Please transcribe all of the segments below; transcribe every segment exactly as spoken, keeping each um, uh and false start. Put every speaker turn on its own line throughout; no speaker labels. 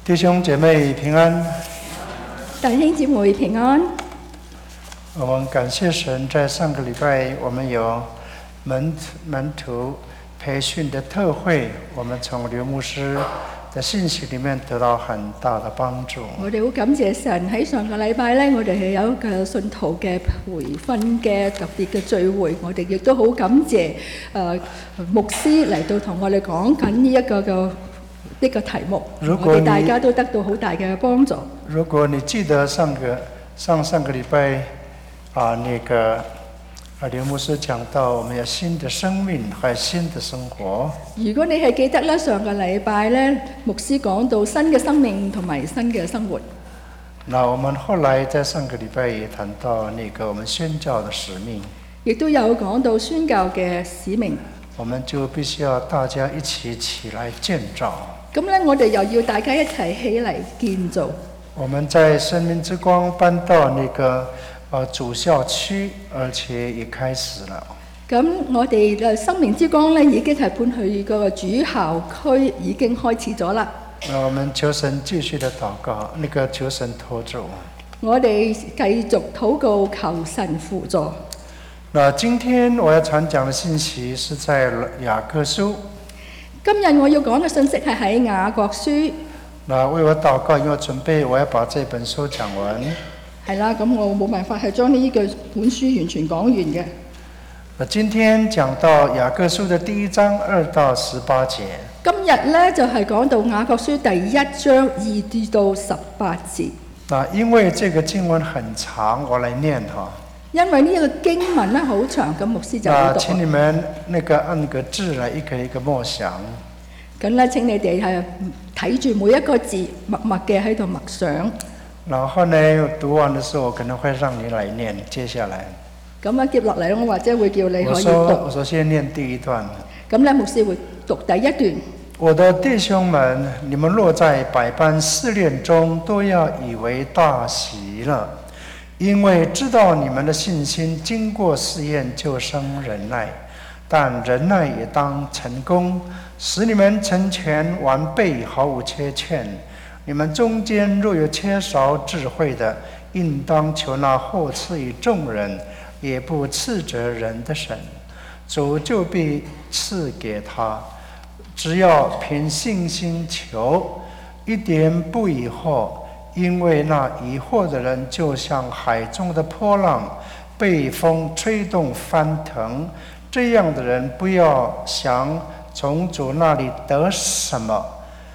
弟兄姐妹平安。
弟兄姊妹平安。
我们感谢神，在上个礼拜我们有门门徒培训的特会，我们从刘牧师的信息里面得到很大的幫助。
我哋好感謝神喺上個禮拜咧，我哋係有一個信徒嘅培訓嘅特別嘅聚會，我哋亦都好感謝誒、呃、牧師嚟到同我哋講緊呢一個嘅呢個題目，我哋大家都得到好大嘅幫助。
如果你記得上個上上個禮拜啊，那個啊劉牧師講到我們有新的生命，還有新的生活。
如果你係記得咧，上個禮拜咧，牧師講到新嘅生命同埋新嘅生活。
那我們後來在上個禮拜也談到那個我們宣教的使命，
亦都有講到宣教嘅使命。
我們就必須要大家一起起來建造。
咁咧，我哋又要大家一齊起嚟建造。
我們在生命之光搬到那個呃主校區，而且也開始了。
咁我哋嘅生命之光咧，已經係搬去個主校區，已經開始咗啦。
我們求神繼續的禱告，那個求神托住。
我哋繼續禱告，求神輔助。
那今天我要傳講的信息是在雅各書。
今日我要講嘅信息係喺雅各書。
那為我禱告，因為我準備我要把這本書講完。
係啦，咁我冇辦法係將呢個本書完全講完嘅。
今天講到雅各書的第一章二到十八節。
今日呢，就係講到雅各書第一章二至到十八節。
那因為這個經文很長，我來念哈。因
為呢個經文咧好長，咁牧師就要讀。
請你們那個按個字來一個一個默想。
咁咧，請你哋係睇住每一個字，默默嘅喺度默想。
然後呢，讀完的時候，我可能會讓你來念接下來。咁啊，接落嚟我或者會叫你可以讀。我我首先念第一段。咁咧，牧師會讀第一段。我的弟兄們，你們若在百般試煉中，都要以為大喜了。因為知道你們的信心經過試驗，就生忍耐，但忍耐也當成功，使你們成全完備，毫無缺欠。你們中間若有缺少智慧的，應當求那或賜予眾人，也不斥責人的神，主就必賜給他。只要憑信心求，一點不疑惑。因為那疑惑的人就像海中的波浪，被風吹動翻騰。這樣的人不要想從主那裡得什麼。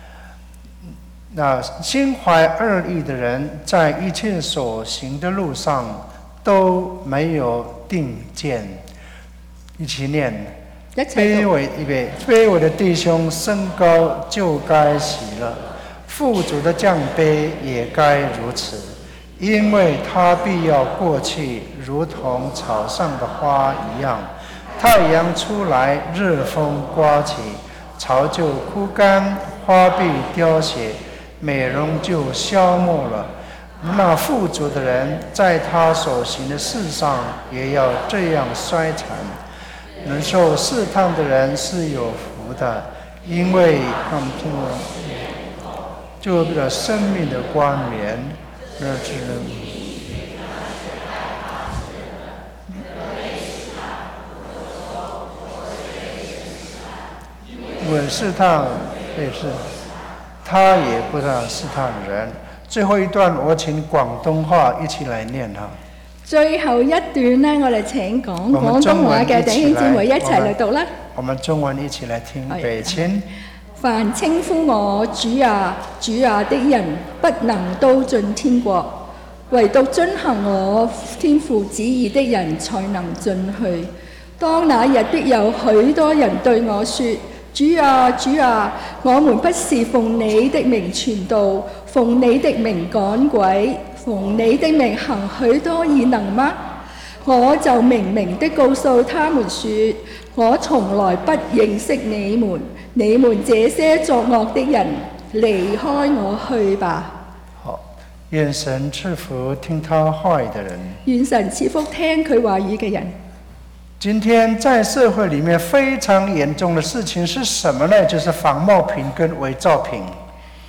那心懷二意的人，在一切所行的路上都沒有定見。一起念。卑微預備，卑微的弟兄升高就該喜樂。富足的降卑也該如此，因為他必要過去，如同草上的花一樣。太陽出來，日風颳起，草就枯乾，花必凋謝，美容就消沒了。那富足的人，在他所行的事上也要這樣衰殘。能受試探的人是有福的，因為他們就得生命的冠冕，而只能稳試探被試，他也不讓試探人。最後一段我請廣東話一起來念哈。最後一段呢，我哋請講廣東話嘅弟兄姊妹一齊嚟讀啦。我們中文一起來聽，北青。凡稱呼我主啊主啊的人，不能都進天國，唯獨遵行我天父旨意的人才能進去。當那日必有許多人對我說：主啊主啊，我們不是奉你的名傳道，奉你的名趕鬼，奉你的名行許多異能嗎？我就明明的告訴他們說：我從來不認識你們。你們這些作惡的人，離開我去吧。好，願神賜福聽他話語的人。願神賜福聽佢話語嘅人。今天在社會裡面非常嚴重的事情是什麼呢？就是仿冒品跟偽造品。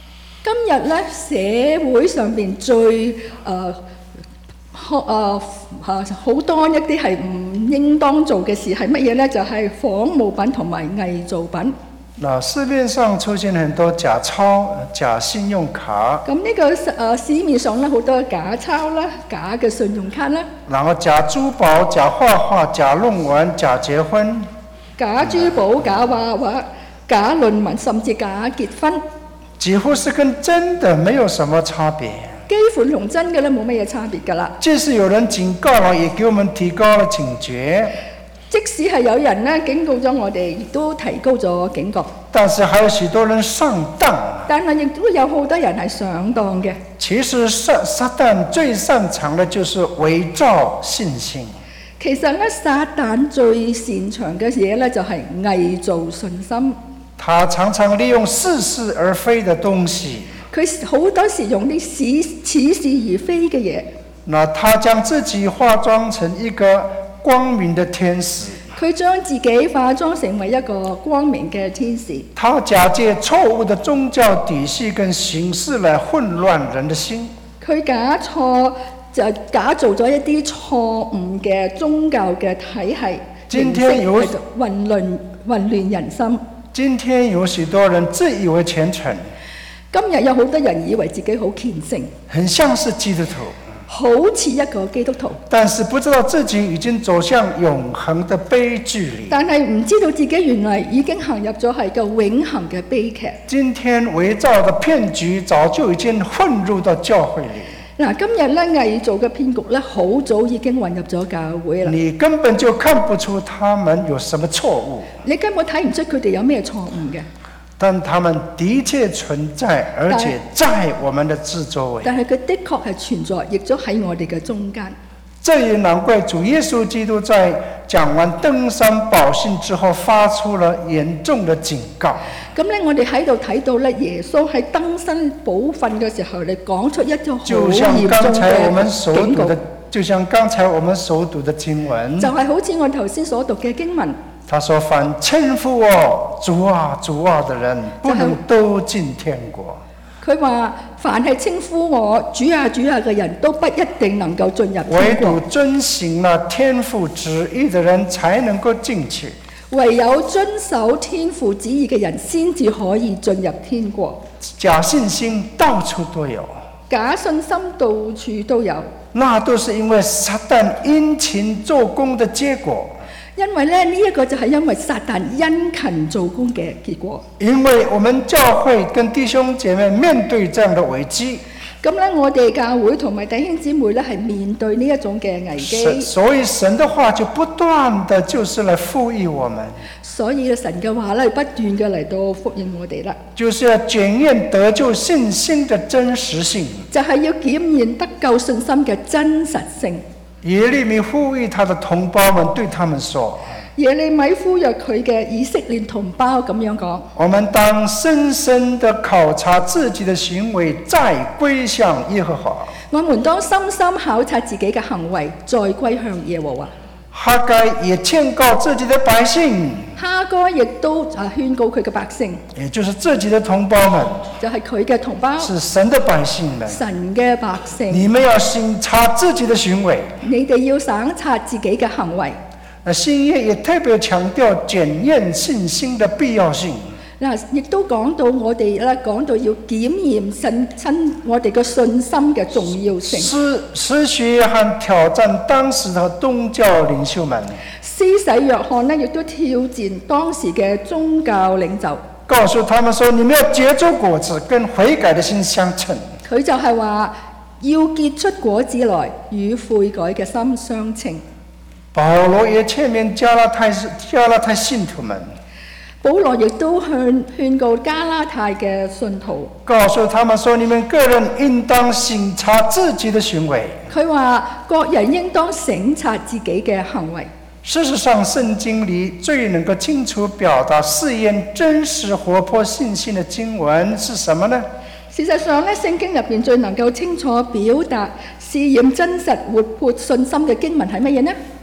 今日咧社會上邊最誒誒誒好多一啲係唔應當做嘅事係乜嘢咧？就係、是、仿冒品同埋偽造品。
那市面上出現很多假鈔、假信用卡。
咁呢個誒市面上咧好多假鈔啦、假嘅信用卡啦。
然後假珠寶、假畫畫、假論文、假結婚。
假珠寶、假畫畫、假論文，甚至假結婚。
幾乎是跟真的沒有什麼差別。
幾乎同真嘅咧冇乜嘢差別㗎啦。
即使有人警告了，也給我們提高了警覺。
即使係有人咧警告咗我哋，亦都提高咗警覺。
但是還有許多人上當。
但係亦都有好多人係上當嘅。
其實撒撒旦最擅長的就是偽造信心。
其實咧，撒旦最擅長嘅嘢咧就係偽造信心。
他常常利用似是而非的東西。
佢好多時用啲似似是而非嘅嘢。
那他將自己化妝成一個光明的天使。
佢將自己化妝成為一個光明嘅天使。
他假借錯誤的宗教體系跟形式來混亂人的心。
佢假錯就假造咗一啲錯誤嘅宗教嘅體系，
今天有
混亂混亂人心。
今天有許多人自以為虔誠。
今日有好多人以為自己好虔誠，
很像是基督徒，
好似一個基督徒，
但是不知道自己已經走向永恆的悲劇裏。
但係唔知道自己原來已經行入咗係個永恆嘅悲劇。
今天偽造的騙局早就已經混入到教會裏。
嗱，今日咧偽造嘅騙局咧，好早已經混入咗教會啦。
你根本就看不出他們有什麼錯誤，
你根本睇唔出佢哋有咩錯誤嘅。
但他們的確存在，而且在我們的四周圍。
但係佢的確係存在，亦都喺我哋嘅中間。
這也難怪主耶穌基督在講完登山寶訓之後，發出了嚴重的警告。
咁咧，我哋喺度睇到咧，耶穌喺登山寶訓嘅時候，你講出一種好嚴重嘅警告。
就像剛才我們所讀的經文，
就係好似我頭先所讀嘅經文。
他說：凡稱呼我主啊主啊的人，不能都進天國。
佢話：凡係稱呼我主啊主啊嘅人都不一定能夠進入天國。
唯獨遵行了天父旨意的人才能夠進去。
唯有遵守天父旨意嘅人先至可以進入天國。
假信心到處都有，
假信心到處都有，
那都是因為撒旦殷勤做工的結果。
因為咧呢一個就係因為撒旦殷勤做工嘅結果。
因為我們教會跟弟兄姐妹面對這樣的危機，
咁咧我哋教會同埋弟兄姊妹咧係面對呢一種嘅危機，
所以神的話就不斷的就是來復議我們。
所以神嘅話咧不斷嘅嚟到復應我哋啦，
就是要檢驗得救信心的真實性，
就係要檢驗得救信心嘅真實性。
耶利米呼籲他的同胞們，對他們說：
耶利米呼籲佢嘅以色列同胞咁樣講，
我們當深深地考察自己的行為，再歸向耶和華。
我們當深深考察自己嘅行為，再歸向耶和華。
哈該也勸告自己的百姓，
哈該亦都啊勸告佢嘅百姓，
也就是自己的同胞們，
就係佢嘅同胞，
是神的百姓們，
神嘅百姓。
你們要審查自己的行為，
你哋要審查自己嘅行為。
新約也特別強調檢驗信心的必要性。
嗱，亦都講到我哋咧，講到要檢驗信親我哋嘅信心嘅重要性。施
施洗約翰挑戰當時的宗教領袖們。
施洗約翰呢，亦都挑戰當時嘅宗教領袖，
告訴他們說：你們要結出果子，跟悔改的心相稱。
佢就係話要結出果子來，與悔改嘅心相稱。
保羅也勸勉加拉太加拉太信徒們。
保羅亦都向勸告加拉太嘅信徒，
告訴他們說：你們個人應當審查自己的行為。
佢話各人應當省察自己嘅行為。
事實上，聖經裏最能夠清楚表達試驗真實活潑信心的經文是什麼呢？
事實上咧，聖經入邊最能夠清楚表達試驗真實活潑信心嘅經文係乜嘢呢？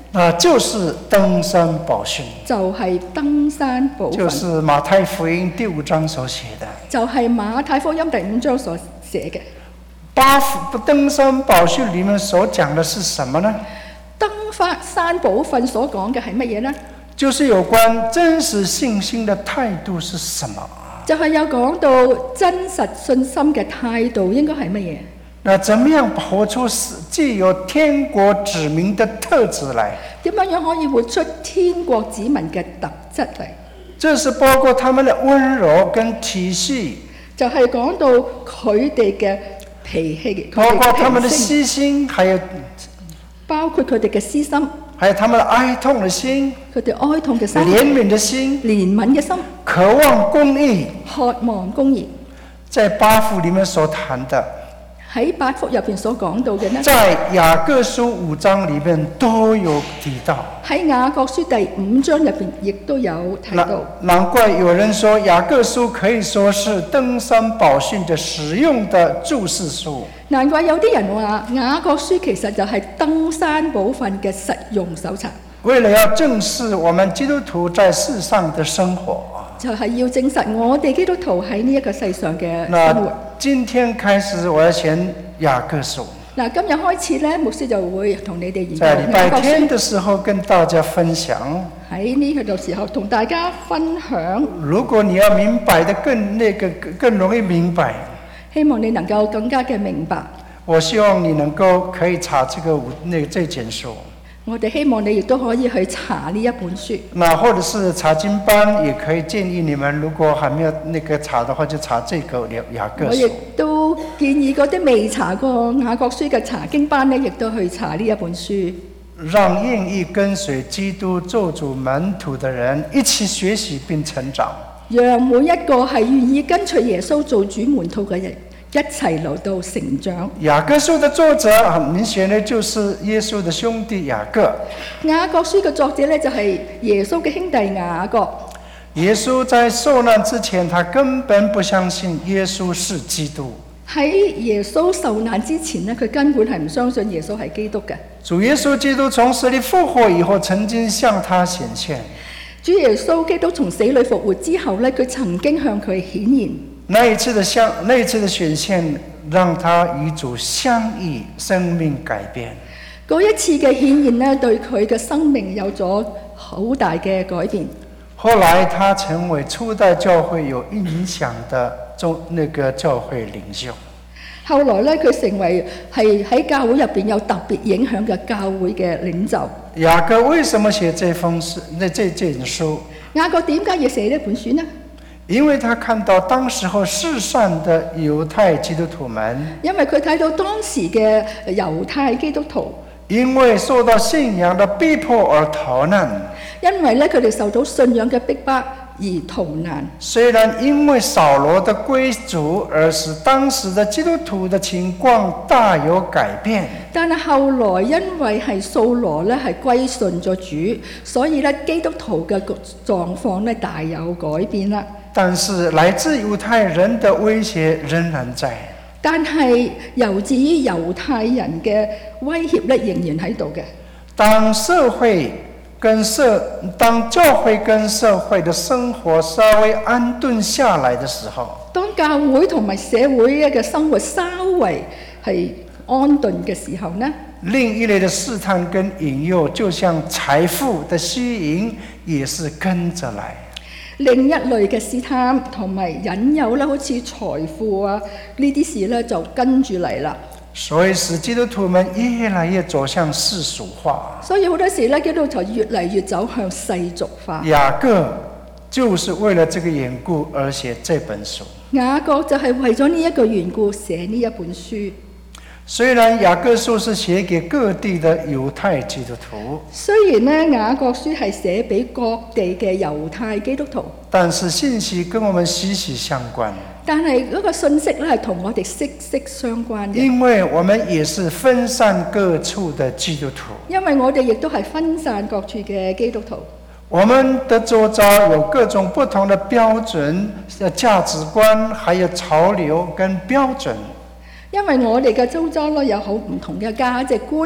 啊，就是登山寶訓，
就係登山寶訓，
就是馬太福音第五章所寫的，
就係馬太福音第五章所寫嘅。
八登山寶訓裡面所講的是什麼呢？
登山寶訓所講嘅係乜嘢呢？
就是有關真實信心的態度是什麼？
就係有講到真實信心嘅態度應該係乜嘢？
那怎麼樣活出具有天國子民的特質來？
點樣樣可以活出天國子民嘅特質嚟？
這是包括他們的溫柔跟體恤，
就係講到佢哋嘅脾氣，
包括他們的私心，還有
包括佢哋嘅私心，
還有他們的哀痛的心，
佢哋哀痛嘅心，
憐憫的心，
憐憫嘅心，
渴望公義，
渴望公義。
在八福裡面所談的，
喺八福入邊所講到嘅呢，
在雅各書五章裡面都有提到。
喺雅各書第五章入邊亦都有提到。
難怪有人說雅各書可以說是登山寶訓的實用的注釋書。
難怪有啲人話雅各書其實就係登山寶訓嘅實用手冊。
為了要正視我們基督徒在世上的生活，
就係要證實我哋基督徒喺呢一個世上嘅生活。
今天開始我要選雅各書。
嗱，今日開始咧，牧師就會同你哋研究
在禮拜天
嘅
時候跟大家分享。
喺呢個時候同大家分享。
如果你要明白的更那個更容易明白，
希望你能夠更加嘅明白。
我希望你能夠可以查這個那個這卷書。
我哋希望你亦都可以去查呢一本書。
那或者是查經班，也可以建議你們，如果還沒有那個查的話，就查這個雅各書。
我亦都建議嗰啲未查過雅各書嘅查經班呢，亦都去查呢一本書。
讓願意跟隨基督做主門徒的人一起學習並成長。
讓每一個係願意跟隨耶穌做主門徒嘅人，一齊嚟到成長。
雅各書的作者很明顯呢，就是耶穌的兄弟雅各。
雅各書嘅作者呢，就係耶穌嘅兄弟雅各。
耶穌在受難之前，他根本不相信耶穌是基督。
喺耶穌受難之前呢，佢根本係唔相信耶穌係基督嘅。
主耶穌基督從死裏復活以後，曾經向他顯現。
主耶穌基督從死裏復活之後呢，佢曾經向佢顯現。
那一次的相，那一次的顯現，讓他與主相遇，生命改變。
嗰一次嘅顯現呢，對佢嘅生命有咗好大嘅改變。
後來他成為初代教會有影響的中那個教會領袖。
後來呢，佢成為係喺教會入邊有特別影響嘅教會嘅領袖。
雅各為什麼寫這封書？那這這本書？
雅各點解要寫呢本書呢？
因為他看到當時候世上的猶太基督徒們，
因為佢睇到當時嘅猶太基督徒，
因為受到信仰的逼迫而逃難。
因為咧佢哋受到信仰嘅逼迫而逃難。
雖然因為掃羅的歸主而使當時的基督徒的情況大有改變，
但係後來因為係掃羅咧係歸順咗主，所以咧基督徒嘅狀況咧大有改變啦。
但是來自猶太人的威脅仍然在。
但係由至於猶太人嘅威脅咧仍然喺度嘅。
當社會跟社當教會跟社會的生活稍微安頓下來的時候，
當教會同埋社會嘅生活稍微係安頓嘅時候呢，
另一類的試探跟引誘，就像財富的吸引，也是跟着來。
另一類嘅試探同埋引誘咧，好似財富啊呢啲事咧就跟住嚟啦。
所以使基督徒們越來越走向世俗化。
所以好多時咧，基督徒越嚟越走向世俗化。
雅各就是為了這個緣故而寫這本書。
雅各就係為咗呢一個緣故寫呢一本書。
雖然雅各書是寫給各地的猶太基督徒，
雖然呢雅各書係寫俾各地嘅猶太基督徒，
但是信息跟我們息息相關。
但係嗰個信息咧係同我哋息息相關嘅。
因為我們也是分散各處的基督徒。
因為我哋亦都係分散各處嘅基督徒。
我們的周遭有各種不同的標準、價值觀，還有潮流跟標準。
因為我哋嘅周遭咧有好唔同嘅價值觀、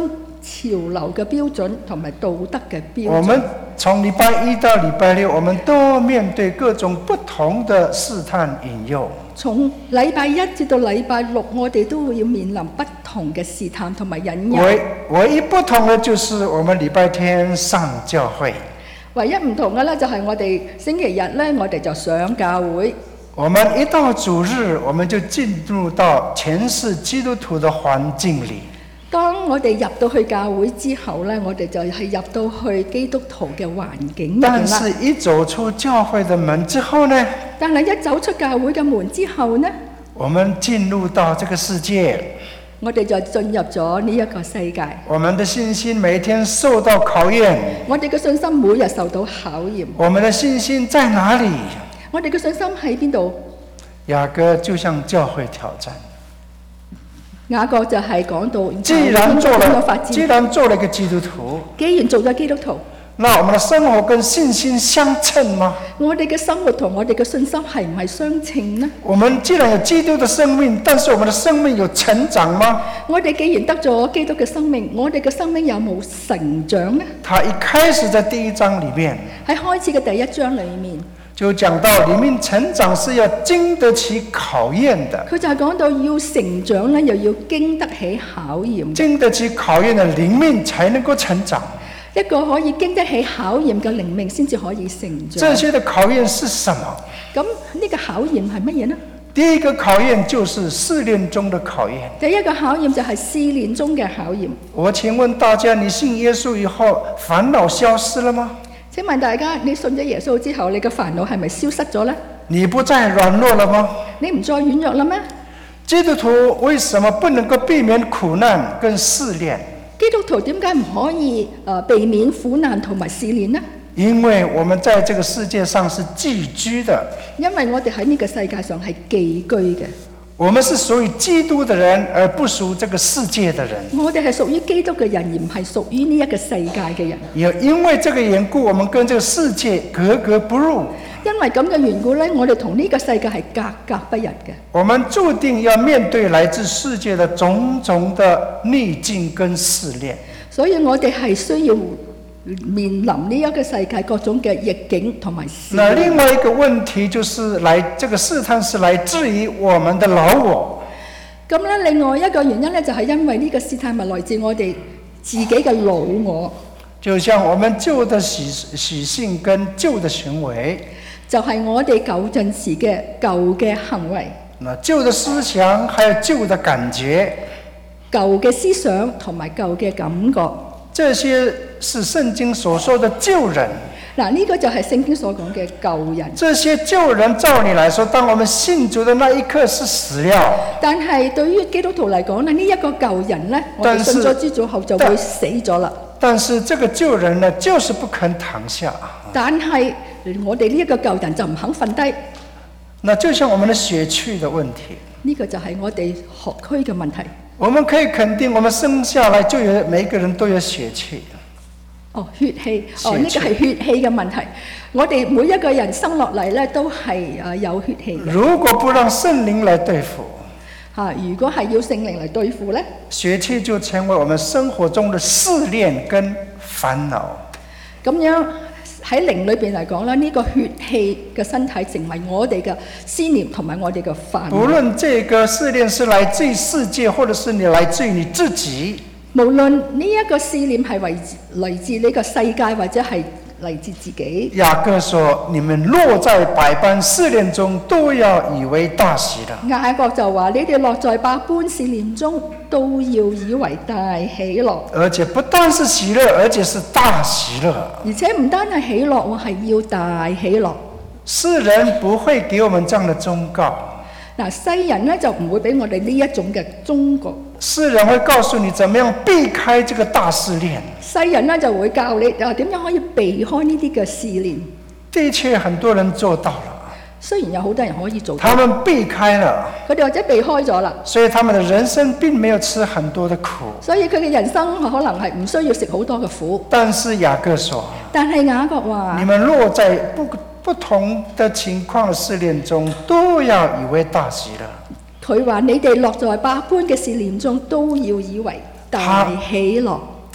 潮流嘅標準同埋道德嘅標準。
我們從禮拜一到禮拜六，我們都面對各種不同的試探引誘。
從禮拜一至到禮拜六，我哋都會要面臨不同嘅試探同埋引誘。
唯唯一不同嘅就是我們禮拜天上教會。
唯一唔同嘅咧，就係我哋星期日咧，我哋就上教會。
我們一到主日，我們就進入到全是基督徒的環境裏。
當我哋入到去教會之後咧，我哋就係入到去基督徒嘅環境入邊啦。
但是一走出教會的門之後呢？
但係一走出教會嘅門之後呢？
我們進入到這個世界。
我哋就進入咗呢一個世界。
我們的信心每天受到考驗。
我哋嘅信心每日受到考驗。
我們的信心在哪裡？
我哋嘅信心喺邊度？
雅各就向教會挑戰。
雅各就係講到，
既然做了，既然做了一個基督徒，
既然做咗基督徒，
那我們的生活跟信心相稱嗎？
我哋嘅生活同我哋嘅信心係唔係相稱呢？
我們既然有基督的生命，但是我們的生命有成長嗎？
我哋既然得咗基督嘅生命，我哋嘅生命有冇成長呢？
他一開始在第一章裡面，
喺開始嘅第一章裡面，
就講到靈命成長是要經得起考驗的。
佢就係講到要成長咧，又要經得起考驗。經
得起考驗的靈命才能夠成長。
一個可以經得起考驗嘅靈命先至可以成長。
這些的考驗是什麼？
咁呢個考驗係乜嘢呢？
第一個考驗就是試煉中的考驗。
第一個考驗就係試煉中嘅考驗。
我請問大家，你信耶穌以後煩惱消失了嗎？
請問大家，你信咗耶穌之後，你嘅煩惱係咪消失咗呢？
你不再軟弱了嗎？
你唔再軟弱啦咩？
基督徒為什麼不能夠避免苦難跟試煉？
基督徒點解唔可以、呃、避免苦難同埋試煉呢？
因為我們在這個世界上是寄居的。
因為我哋喺呢個世界上係寄居嘅。
我們是屬於基督的人，而不屬這個世界的人。
我哋係屬於基督嘅人，而唔係屬於呢一個世界嘅人。
也因為這個緣故，我們跟這個世界格格不入。
因為咁嘅緣故咧，我哋同呢個世界係格格不入嘅。
我們注定要面對來自世界的種種的逆境跟試煉。
所以我哋係需要面臨呢一個世界各種嘅逆境同埋試煉。
那另外一個問題就是來，這個試探是來自於我們的老我。
咁咧，另外一個原因咧，就係因為呢個試探係來自我哋自己嘅老我。
就像我們舊的習習性跟舊的行為，
就係、是、我哋舊陣時嘅舊嘅行為。
那舊的思想，還有舊的感覺，
舊嘅思想同埋舊嘅感覺，
這些是聖經所說的舊人。
嗱，呢個就係聖經所講嘅舊人。
這些舊人照理來說，當我們信主的那一刻是死了。
但係對於基督徒嚟講咧，呢、這、一個舊人咧，我哋信咗主之後就會死咗啦。
但是這個舊人呢，就是不肯躺下。
但係我哋呢一個舊人就唔肯瞓低。
那就像我們的血氣的問題。
呢、這個就係我哋血區嘅問題。
我們可以肯定，我們生下來就有每一個人都有血氣。
哦，血氣，哦，呢、這個係血氣嘅問題。我哋每一個人生落嚟咧，都係誒有血氣嘅。
如果不讓聖靈來對付，
嚇、啊，如果係要聖靈嚟對付咧，
血氣就成為我們生活中的試煉跟煩惱。
咁樣喺靈裏邊嚟講咧，呢、這個血氣嘅身體成為我哋嘅思念同埋我哋嘅煩惱。
無論這個試煉是來自於世界，或者是你來自於你自己。
無論呢一個試煉係嚟嚟自呢個世界，或者係嚟自自己。
雅各說：你們落在百般試煉中，都要以為大喜樂。
雅各就話：你哋落在百般試煉中，都要以為大喜樂。而
且不單是喜樂，而且是大喜樂。
而且唔單係喜樂，我係要大喜樂。
世人不會給我們這樣的忠告。
嗱，世人咧就唔會俾我哋呢一種嘅忠告。
世人會告訴你怎麼樣避開這個大試煉。
世人咧就會教你啊點樣可以避開呢啲嘅試煉。
的確很多人做到了。
雖然有好多人可以做到。
他們避開了。
佢哋或者避開咗啦。
所以他們的人生並沒有吃很多的苦。
所以佢嘅人生可能係唔需要食好多嘅苦。
但是雅各說。
但係雅各話。
你們落在不不同的情況的試煉中，都要以為大喜樂。佢話：你哋落在百般嘅試煉中，都要以為大喜樂。他，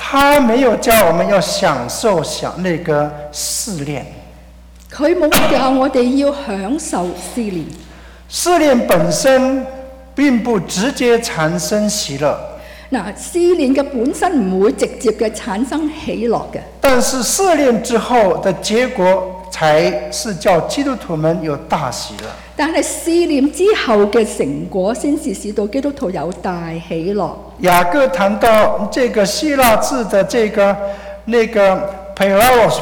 他沒有叫我們要享受享那個試煉，
佢冇教我哋要享受試煉。
試煉本身並不直接產生喜樂。
嗱，試煉嘅本身唔會直接嘅產生喜樂嘅，
但是試煉之後的結果才是叫基督徒們有大喜樂。
但係試煉之後嘅成果先至使到基督徒有大喜樂。
雅各談到這個希臘字的這個那個 peirasmos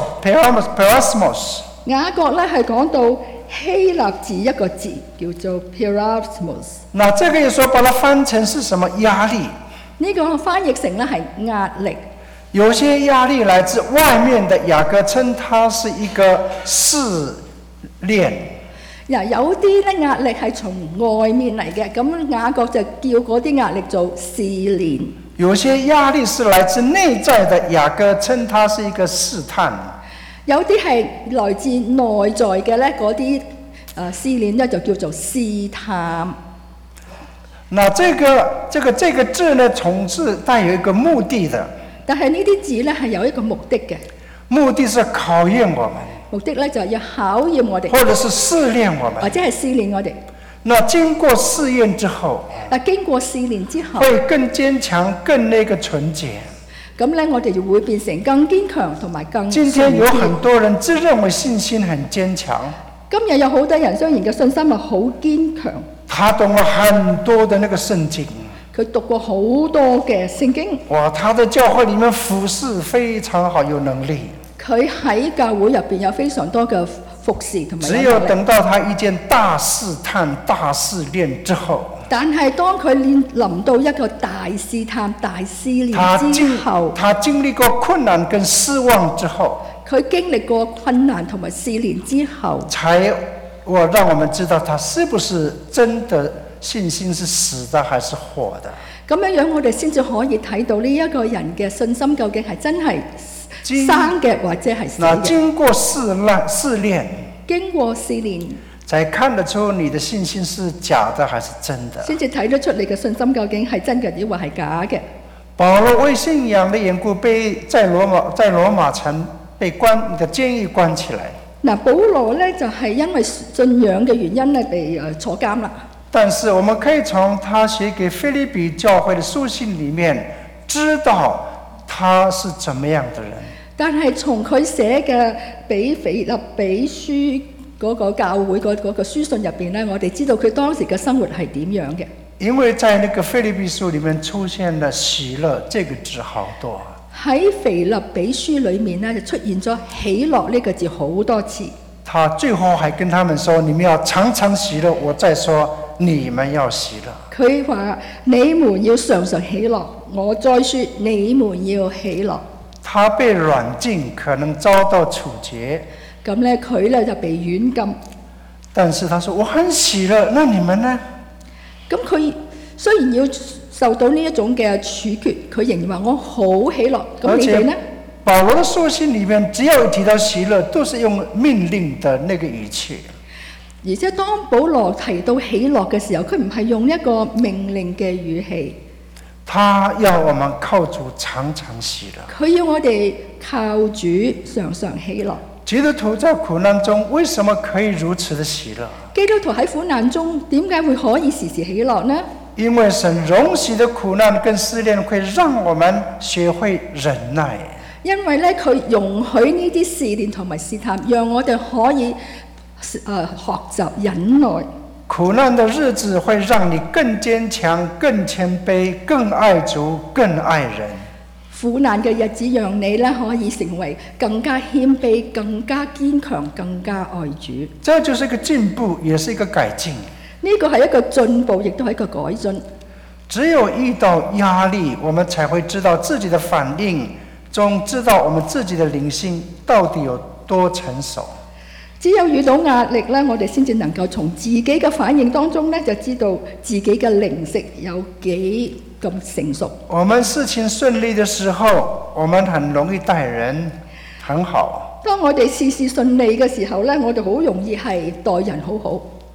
peirasmos，
雅各咧係講到希臘字一個字叫做 peirasmos。
那這個有時候把它翻成是什麼？壓力。
呢個翻譯成咧係壓力。
有些壓力來自外面的，雅各稱它是一個試煉。
嗱，有啲咧壓力係從外面嚟嘅，咁雅各就叫嗰啲壓力做試煉。
有些壓力是來自內在的，雅各稱它是一個試探。
有啲係來自內在嘅咧，嗰啲誒試煉咧就叫做試探。
那這個這個這個字呢，總是帶有一個目的的。
但係呢啲字咧係有一個目的嘅。
目的是考驗我們。
目的咧就係要考驗我哋。
或者是試煉我們。
或者係試煉我哋。
那經過試驗之後。
嗱，經過試煉之後。
會更堅強，更那個純潔。
咁咧，我哋就會變成更堅強同埋更純潔。
今天有很多人自認為信心很堅強。
今日有好多人雖然嘅信心係好堅強。
他懂了很多的那個聖經，
佢讀過好多嘅聖經。
哇！他在教會裏面服侍非常好，有能力。
佢喺教會入邊有非常多嘅服侍同埋。
只有等到他遇見大試探、大試煉之後，
但係當佢臨到一個大試探、大試煉之後，
他經歷過困難跟失望之後，
佢經歷過困難同埋試煉之後，
才我讓我們知道他是不是真的信心是死的還是活的。
咁樣樣我哋先至可以睇到呢一個人嘅信心究竟係真係生嘅或者係死嘅。
經過試煉，試煉，
經過試煉，
才看得出你的信心是假的還是真的。
先至睇得出你嘅信心究竟係真嘅抑或係假嘅。
保羅為信仰的緣故被在羅馬在羅馬城被關的監獄關起來。
嗱，保羅咧就係因為信仰嘅原因咧被誒坐監啦。
但是我們可以從他寫給腓立比教會的書信裡面知道他是怎麼樣的人。
但係從佢寫嘅俾腓立比書嗰個教會嗰嗰個書信入邊咧，我哋知道佢當時嘅生活係點樣嘅。
因為在那個腓立比書裡面出現了喜樂這個字好多。
喺腓立比書裏面咧，就出現咗喜樂呢個字好多次。
他最後還跟他們說：你們要常常喜樂。我再說，你們要喜樂。
佢話：你們要常常喜樂。我再說，你們要喜樂。
他被軟禁，可能遭到處決。
咁咧，佢咧就被軟禁。
但是他說：我很喜樂。那你們呢？
咁佢雖然要受到呢一種嘅處決，佢仍然話我好喜樂。咁你哋呢？
保羅的書信裡面，只要提到喜樂，都是用命令的那個語氣。
而且當保羅提到喜樂嘅時候，佢唔係用一個命令嘅語氣。
他要我們靠主常常喜樂。
佢要我哋靠主常常喜樂。
基督徒在苦難中為什麼可以如此的喜樂？
基督徒喺苦難中點解會可以時時喜樂呢？
因為神容許的苦難跟試煉會讓我們學會忍耐。
因為咧，佢容許呢啲試煉同埋試探，讓我哋可以誒、呃、學習忍耐。
苦難的日子會讓你更堅強、更謙卑、更愛主、更愛人。
苦難嘅日子讓你咧可以成為更加謙卑、更加堅強、更加愛主。
這就是一個進步，也是一個改進。
呢個係一個進步，亦都係一個改進。
只有遇到壓力，我們才會知道自己的反應中，知道我們自己的靈性到底有多成熟。
只有遇到壓力咧，我哋先至能夠從自己嘅反應當中咧，就知道自己嘅靈性有幾咁成熟。
我們事情順利的時候，我們很容易待人很好。
當我哋事事順利嘅時候咧，我哋好容易係待人好好。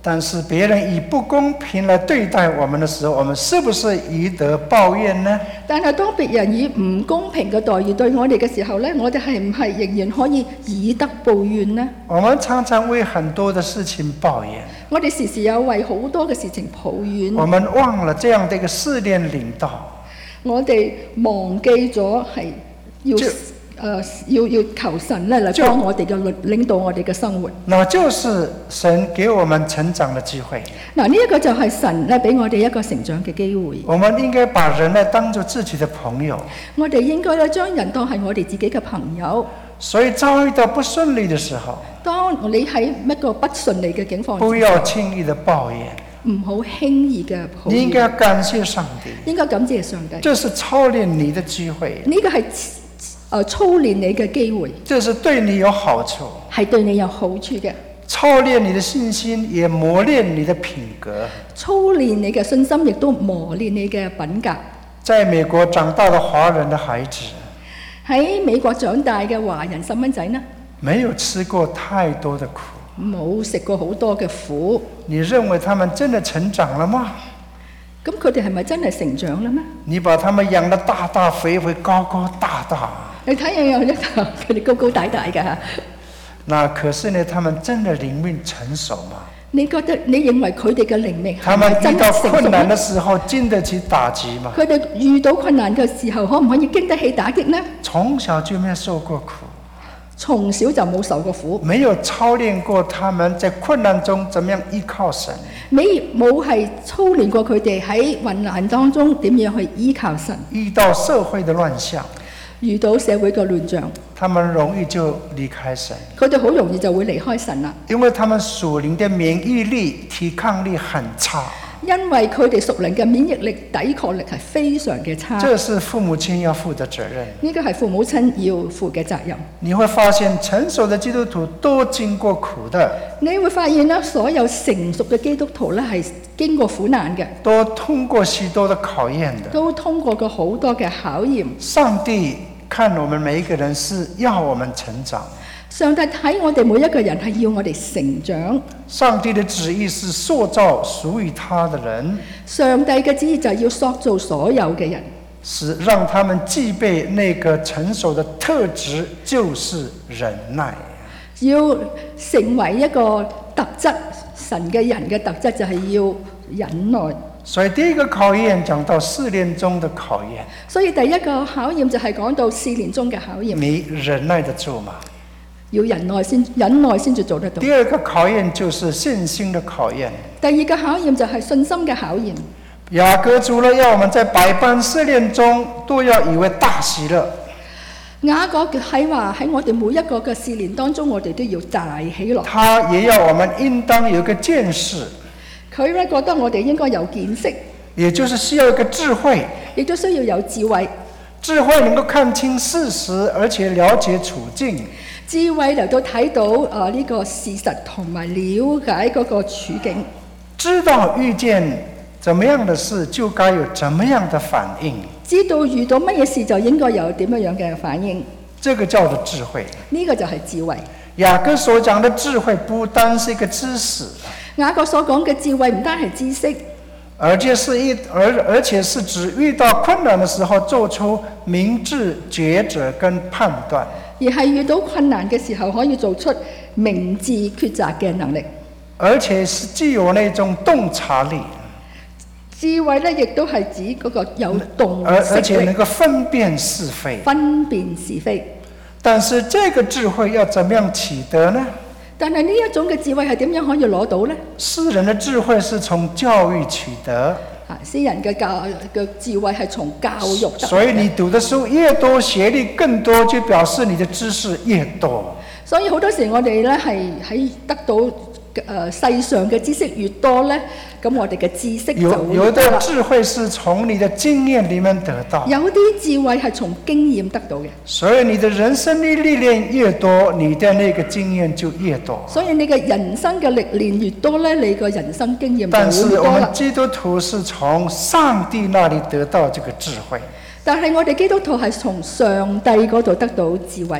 但是別人以不公平來對待我們的時候，我們是不是以德報怨呢？
但係當別人以唔公平嘅待遇對我哋嘅時候呢，我哋係唔係仍然可以以德報怨呢？
我們常常為很多的事情抱怨，
我哋時時有為好多嘅事情抱怨。
我們忘了這樣的一個試煉領導，
我哋忘記咗係要誒、呃、要要求神咧嚟幫我哋嘅領領導我哋嘅生活。
那就是神給我們成長的機會。
嗱，呢一個就係神咧俾我哋一個成長嘅機會。
我們應該把人咧當作自己的朋友。
我哋應該咧將人當係我哋自己嘅朋友。
所以遭遇到不順利的時候，
當你喺一個不順利嘅境況，
不要輕易的抱怨，
唔好輕易嘅抱怨。
你應該感謝上帝，
應該感謝上帝。
這是操練你的機會。
呢個係誒操練你嘅機會，
這是對你有好處，
係對你有好處嘅。
操練你的信心，也磨練你的品格。
操練你嘅信心，亦都磨練你嘅品格。
在美國長大的華人的孩子，
喺美國長大嘅華人細蚊仔呢，
沒有吃過太多的苦，
冇食過好多嘅苦。
你認為他們真的成長了嗎？
咁佢哋係咪真係成長啦咩？
你把他們養得大大肥肥、高高大大。
你睇下有一頭佢哋高高大大㗎。
那可是呢，他們真的靈命成熟嗎？
你覺得你認為佢哋嘅靈命
他們遇到困難的時候經得起打擊嗎？
佢哋遇到困難嘅時候，可唔可以經得起打擊呢？
從小就沒有受過苦，
從小就冇受過苦，
沒有操練過他們在困難中怎麼樣依靠神。
你冇係操練過佢哋喺困難當中點樣去依靠神。
遇到社會的亂象，
遇到社會嘅亂象，
他們容易就離開神。
佢哋好容易就會離開神啦，
因為他們屬靈的免疫力、抵抗力很差。
因為佢哋屬靈嘅免疫力、抵抗力係非常嘅差。
這是父母親要負的責任。
呢個係父母親要負嘅責任。
你會發現成熟的基督徒都經過苦的。
你會發現咧，所有成熟嘅基督徒咧係經過苦難嘅，
都通過許多的考驗的，
都通過過好多嘅考驗。
上帝看我們每一個人是要我們成長。
上帝睇我哋每一個人係要我哋成長。
上帝的旨意是塑造屬於他的人。
上帝嘅旨意就係要塑造所有嘅人，
是讓他們具備那個成熟的特質，就是忍耐。
要成為一個特質，神嘅人嘅特質就係要忍耐。
所以第一個考驗講到試煉中的考驗。
所以第一個考驗就係講到試煉中嘅考驗。
你忍耐得住嗎？
要忍耐先，忍耐先至做得到。
第二個考驗就是信心的考驗。
第二個考驗就係信心嘅考驗。
雅各除了要我們在百般試煉中都要以為大喜樂。
雅各喺話喺我哋每一個嘅試煉當中，我哋都要大喜樂。
他也要我們應當有一個見識。
佢咧覺得我哋應該有見識，
也就是需要一個智慧，
亦都需要有智慧。
智慧能夠看清事實，而且了解處境。
智慧嚟到睇到誒呢、呃這個事實同埋了解嗰個處境，
知道遇見怎麼樣的事就該有怎麼樣的反應，
知道遇到乜嘢事就應該有點樣樣嘅反應。
這個叫做智慧。
呢、這個就係智慧。
雅各所講的智慧不單是一個知識，
雅各所講嘅智慧唔單係知識，
而且是一而而且是指遇到困難的時候做出明智抉擇跟判斷，
而係遇到困難嘅時候可以做出明智抉擇嘅能力，
而且是具有那種洞察力。
智慧咧亦都係指嗰個有洞悉力，
而而且能夠分辨是非，
分辨是非。
但是這個智慧要怎麼樣取得呢？
但係呢一種嘅智慧係點樣可以攞到呢？
詩人的智慧是從教育取得。
啊，詩人嘅教嘅智慧係從教育得。
所以你讀的書越多，學歷更多，就表示你的知識越多。
所以好多時我哋咧係喺得到誒、呃、世上嘅知識越多咧，咁我哋嘅知識就會
有有的智慧是從你的經驗裡面得到，
有啲智慧係從經驗得到嘅。
所以你的人生的歷練越多，你的那個經驗就越多。
所以你嘅人生嘅歷練越多咧，你個人生經驗就會越多啦。
但是我們基督徒是從上帝那裡得到這個智慧，
但係我哋基督徒係從上帝嗰度得到智慧。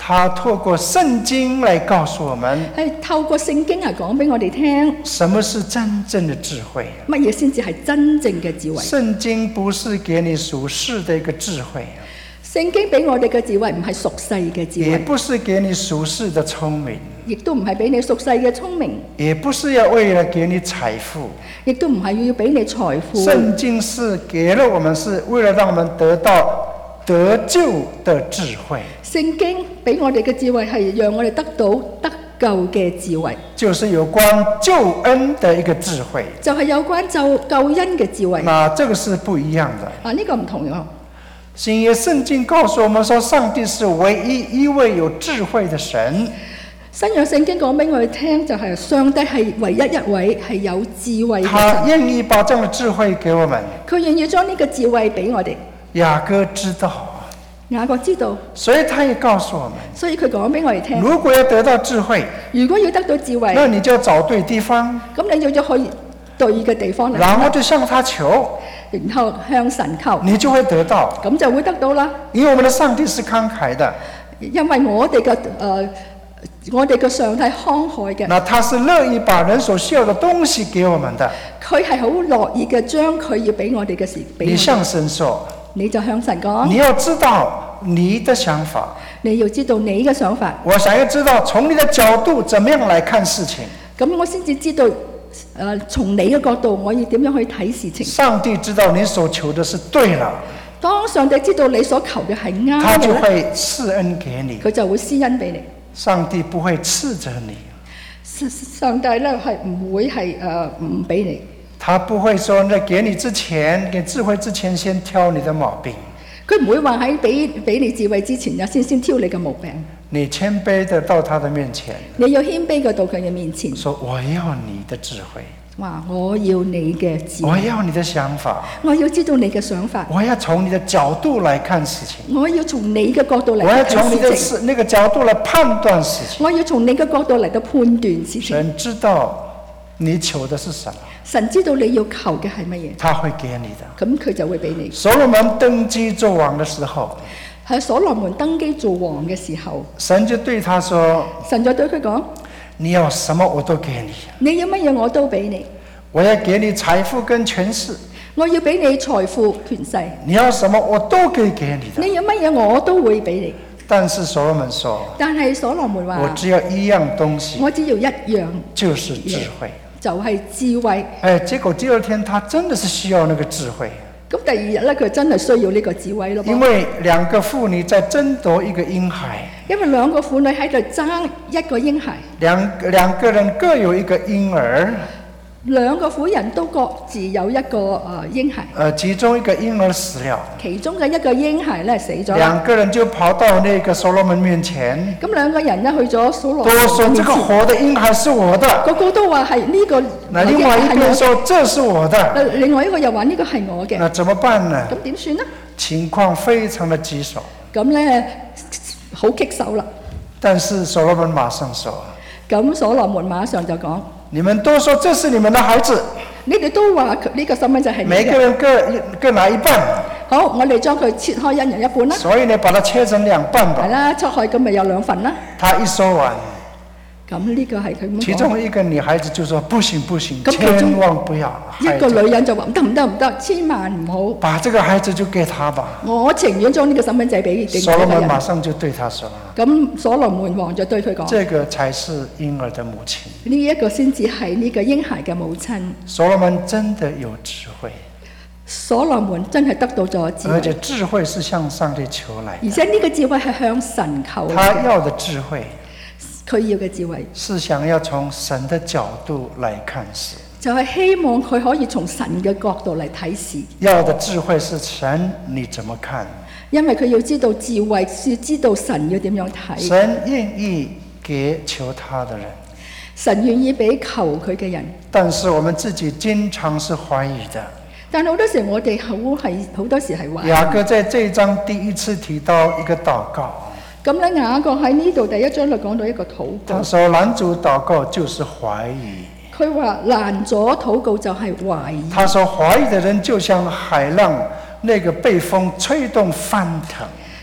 他透過聖經來告訴我們，
係透過聖經嚟講俾我哋聽，
什麼是真正的智慧？
乜嘢先至係真正嘅智慧？
聖經不是給你屬世的一個智慧，
聖經俾我哋嘅智慧唔係屬世嘅智慧，
也不是給你屬世的聰明，
亦都唔係俾你屬世嘅聰明，
也不是要為了給你財富，
亦都唔係要俾你財富。
聖經是給了我們，是為了讓我們得到得救的智慧。
聖經俾我哋嘅智慧係讓我哋得到得救嘅智慧，
就是有關救恩的一個智慧，
就係有關就救恩嘅智慧。
那這個是不一樣的。
啊，呢、這個唔同樣。
新約聖經告訴我們說，上帝是唯一一位有智慧的神。
新約聖經講俾我哋聽，就係上帝係唯一一位係有智慧嘅神。
他願意把這樣的智慧給我們，
佢願意將呢個智慧俾我哋。
雅各知道，
雅各知道，
所以他也告訴我們，
所以佢講俾我哋聽，
如果要得到智慧，
如果要得到智慧，
那你就要找對地方，
咁你就要去對嘅地方嚟，
然後就向他求，
然後向神求，
你就會得到，
咁就會得到啦。
因為我們的上帝是慷慨的，
因為我哋嘅誒，我哋嘅上帝慷慨嘅，
那他是樂意把人所需要的東西給我們的，
佢係好樂意嘅將佢要俾我哋嘅事俾我哋。
你向神說，
你就向神講，
你要知道你的想法，
你要知道你嘅想法。
我想要知道從你的角度怎麼樣來看事情，
咁我先至知道，誒、呃，從你嘅角度，我要點樣去睇事情。
上帝知道你所求的是對了，
當上帝知道你所求嘅係啱嘅，
他就會賜恩給你，
佢就會施恩俾你。
上帝不會斥責你，
上帝咧係唔會係誒唔俾你。
他不會說在給你之前，給智慧之前先挑你的毛病，
佢唔會話喺俾俾你智慧之前啊，先先挑你嘅毛病。
你謙卑的到他的面前，
你要謙卑嘅到佢嘅面前，
說我要你的智慧，
話我要你嘅智慧，
我要你的想法，
我要知道你嘅想法，
我要從你的角度來看事情，
我要從你嘅角度嚟
我要從你的
睇事情，
那個角度來判斷事情。
我要從你嘅角度嚟到判斷事情。
神知道你求的是什麼，
神知道你要求嘅係乜嘢，
他會給你的。
咁佢就會俾你。
所羅門登基做王的時候，
喺所羅門登基做王嘅時候，
神就對他說，
神就對佢講，
你要什麼我都給你，
你要乜嘢我都俾你，
我要給你財富跟權勢，
我要俾你財富權勢，
你要什麼我都可以給你的。
你要乜嘢我都會俾你。
但是所羅門說，
但係所羅門話，
我只要一樣東西，
我只要一樣，
就是智慧，
就係智慧。
哎，結果第二天他真的是需要那個智慧，
咁第二日咧，佢真係需要呢個智慧咯。
因為兩個婦女在爭奪一個嬰孩，
因為兩個婦女喺度爭一個嬰孩，
兩兩個人各有一個嬰兒，
兩個婦人都各自有一個誒嬰孩。
呃，其中一個嬰兒死了，
其中嘅一個嬰孩咧死咗。
兩個人就跑到那個所羅門面前，
咁兩個人咧去咗所羅門
都說
面前，
這個活的嬰孩是我的。
個個都話係呢個。
那另外一邊說這是我的。
另外一個又話呢個係我嘅。
那怎麼辦呢？
咁點算呢？
情況非常的棘手。
咁咧好棘手啦。
但是所羅門馬上說，
咁所羅門馬上就講，
你們都說這是你們的孩子，
你哋都話呢個細蚊仔係你嘅，
每個人各各拿一半。
好，我哋將佢切開一人一半啦。
所以你把它切成兩半吧。
係啦，切開咁咪有兩份啦。
他一說完，
咁呢個係佢咁講。
其中一個女孩子就說：不行不行，千萬不要。
一個女人就話唔得唔得唔得，千萬唔好。
把這個孩子就給他吧。
我情願將呢個細蚊仔俾。
所羅門馬上就對他說：
咁所羅門王就對佢講：
這個才是嬰兒的母親。
呢一個先至係呢個嬰孩嘅母親。
所羅門真的有智慧。
所羅門真係得到咗智慧，
而且智慧是向上帝求來的，
而且呢個智慧係向神求嘅。
他要的智慧，
佢要嘅智慧
是想要從神的角度來看事，
就係希望佢可以從神嘅角度嚟睇事。
要的智慧是神你怎麼看？
因為佢要知道智慧，要知道神要點樣睇。
神願意給求他的人，
神願意俾求佢嘅人，
但是我們自己經常是懷疑的。
但好多時我哋好係好多時係懷疑。
雅各在這一章第一次提到一個禱告。
咁咧，雅各喺呢度第一章就講到一個禱告。
他說攔阻禱告就是懷疑。
佢話攔阻禱告就係懷疑。
他說懷疑的人就像海浪，那個被風吹動翻騰。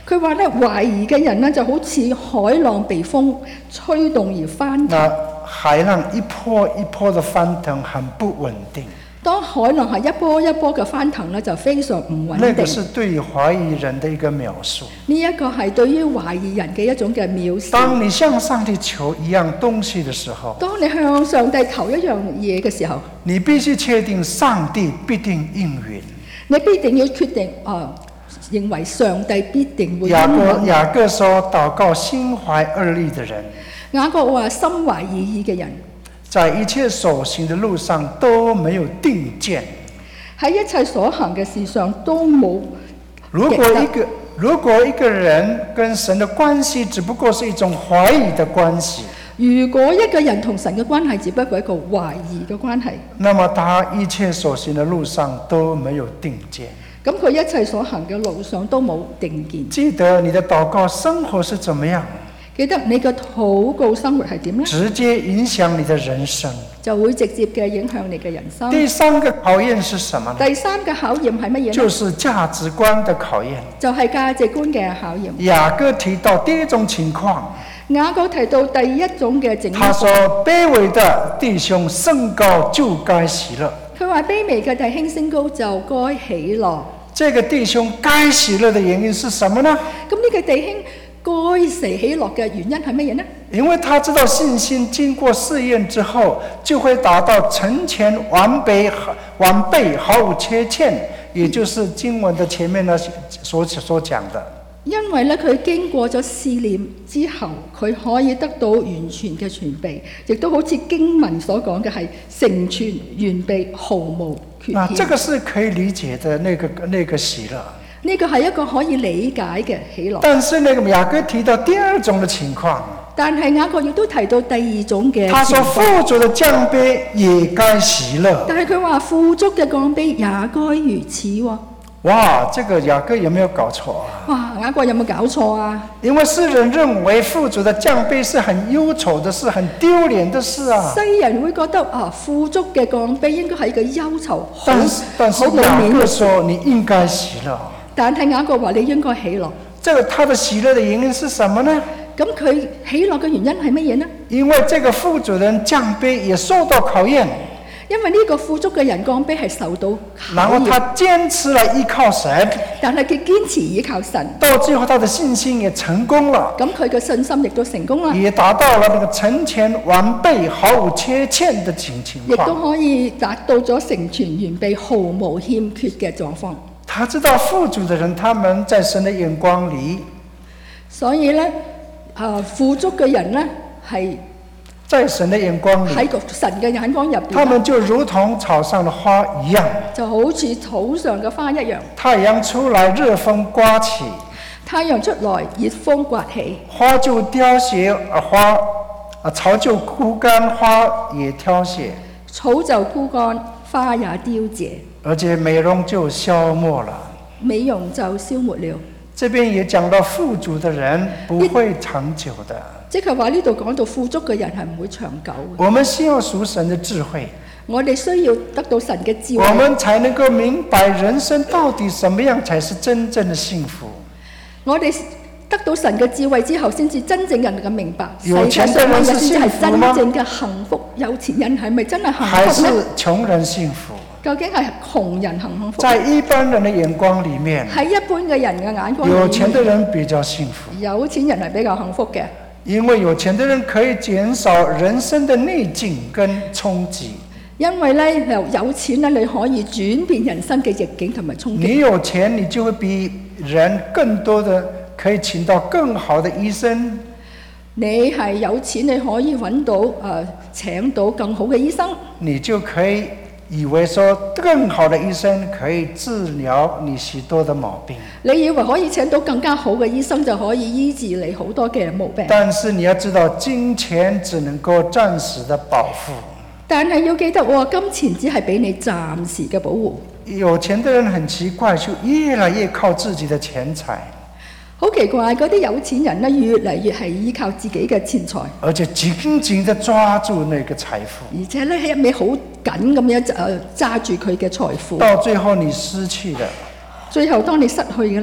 佢話咧，懷疑嘅人咧就好似海浪被風吹動而翻騰。
那海浪一波一波的翻騰，很不穩定。
當海浪係一波一波嘅翻騰咧，就非常唔穩定。
那個是對於懷疑人的一個描述。
呢一個係對於懷疑人嘅一種嘅描述。
當你向上帝求一樣東西的時候，
當你向上帝求一樣嘢嘅時候，
你必須確定上帝必定應允。
你必定要決定啊、呃，認為上帝必定會應允。
雅各雅各說：禱告心懷二意的人。
雅各話：心懷二意嘅人，
在一切所行的路上都沒有定見，
喺一切所行嘅事上都冇。
如果一個如果一個人跟神的關係只不過是一種懷疑的關係，
如果一個人同神嘅關係只不過一個懷疑嘅關係，
那麼他一切所行的路上都沒有定見。
咁佢一切所行嘅路上都冇定見。
記得你的禱告生活是怎麼樣？
記得你嘅禱告生活係點呢？
直接影響你的人生，
就會直接嘅影響你嘅人生。
第三個考驗是什麼呢？
第三個考驗係乜嘢呢？
就是價值觀的考驗。
就係價值觀嘅考驗。
雅各提到第一種情況，
雅各提到第一種嘅情況。
他說：卑微的弟兄升高就該喜樂。
佢話卑微嘅弟兄升高就該喜樂。
這個弟兄該喜樂的原因是什麼呢？
咁呢個弟兄該死喜樂嘅原因係乜嘢呢？
因為他知道信心經過試驗之後，就會達到成全完備、完備毫無缺欠，也就是經文的前面呢所所講的。
因為咧，佢經過咗試驗之後，佢可以得到完全嘅全備，亦都好似經文所講嘅係成全完備，毫無缺欠。
啊，這個是可以理解的那個那個喜樂。
呢個係一個可以理解嘅喜樂。
但是那個雅各提到第二種的情況。
但係雅各亦都提到第二種嘅情況。
他說富足的降卑也該喜樂。
但係佢話富足嘅降卑也該如此喎。
哇，這個雅各有沒有搞錯啊？
哇，雅各有冇搞錯啊？
因為世人認為富足的降卑是很憂愁的事，很丟臉的事啊。
世人會覺得啊，富足嘅降卑應該係一個憂愁，好
冇面嘅說你應該喜樂。
但係雅各話你應該喜樂。
這個他的喜樂的原因是什麼呢？
咁佢喜樂嘅原因係乜嘢呢？
因為這個富足人降卑也受到考驗。
因為呢個富足嘅人降卑係受到考驗。
然後他堅持來依靠神。
但係佢堅持依靠神。
到最後他的信心也成功了。
咁佢嘅信心亦都成功啦。
也達到了那個成全完備、毫無缺欠的情情況。
亦都可以達到咗成全完備、毫無欠缺嘅狀況。
他知道富足的人，他們在神的眼光裏，
所以咧，啊、呃，富足嘅人咧係
在神的眼光裏，
喺神嘅眼光入邊，
他們就如同草上的花一樣，
就好似草上嘅花一樣。
太陽出來，熱風刮起；
太陽出來，熱風刮起，
花就凋謝，啊花啊草就枯乾，花也凋謝，
草就枯乾，花也凋謝。
而且美容就消沒了，
美容就消沒了。
這邊也講到富足的人不會長久的，
即係話呢度講到富足嘅人係唔會長久嘅。
我們需要屬神的智慧，
我哋需要得到神嘅智慧，
我們才能夠明白人生到底什麼樣才是真正的幸福。
我哋得到神嘅智慧之後，先至真正人嘅明白，
有錢的人是幸福嗎？
世界上真正嘅幸福，有錢人係咪真係幸福呢？
還是窮人幸福？
究竟係窮人幸福？
在一般人的眼光裡面，
喺一般嘅人嘅眼光裡面，
有錢的人比較幸福。
有錢人係比較幸福嘅，
因為有錢的人可以減少人生的逆境跟衝擊。
因為咧有有錢咧，你可以轉變人生嘅逆境同埋衝擊。
你有錢，你就會比人更多的可以請到更好的醫生。
你係有錢，你可以揾到誒、呃、請到更好嘅醫生。
你就可以以為說更好的醫生可以治療你許多的毛病。
你以為可以請到更加好嘅醫生就可以醫治你好多嘅毛病。
但是你要知道，金錢只能夠暫時的保護。
但係要記得喎，金錢只係俾你暫時嘅保護。
有錢的人很奇怪，就越來越靠自己的錢財。
好奇怪，嗰啲有錢人咧，越嚟越係依靠自己嘅錢財，
而且緊緊地抓住那個財富，
而且咧喺一味好緊咁樣誒揸住佢嘅財富。
到最後你失去了，
最後當你失去嘅咧，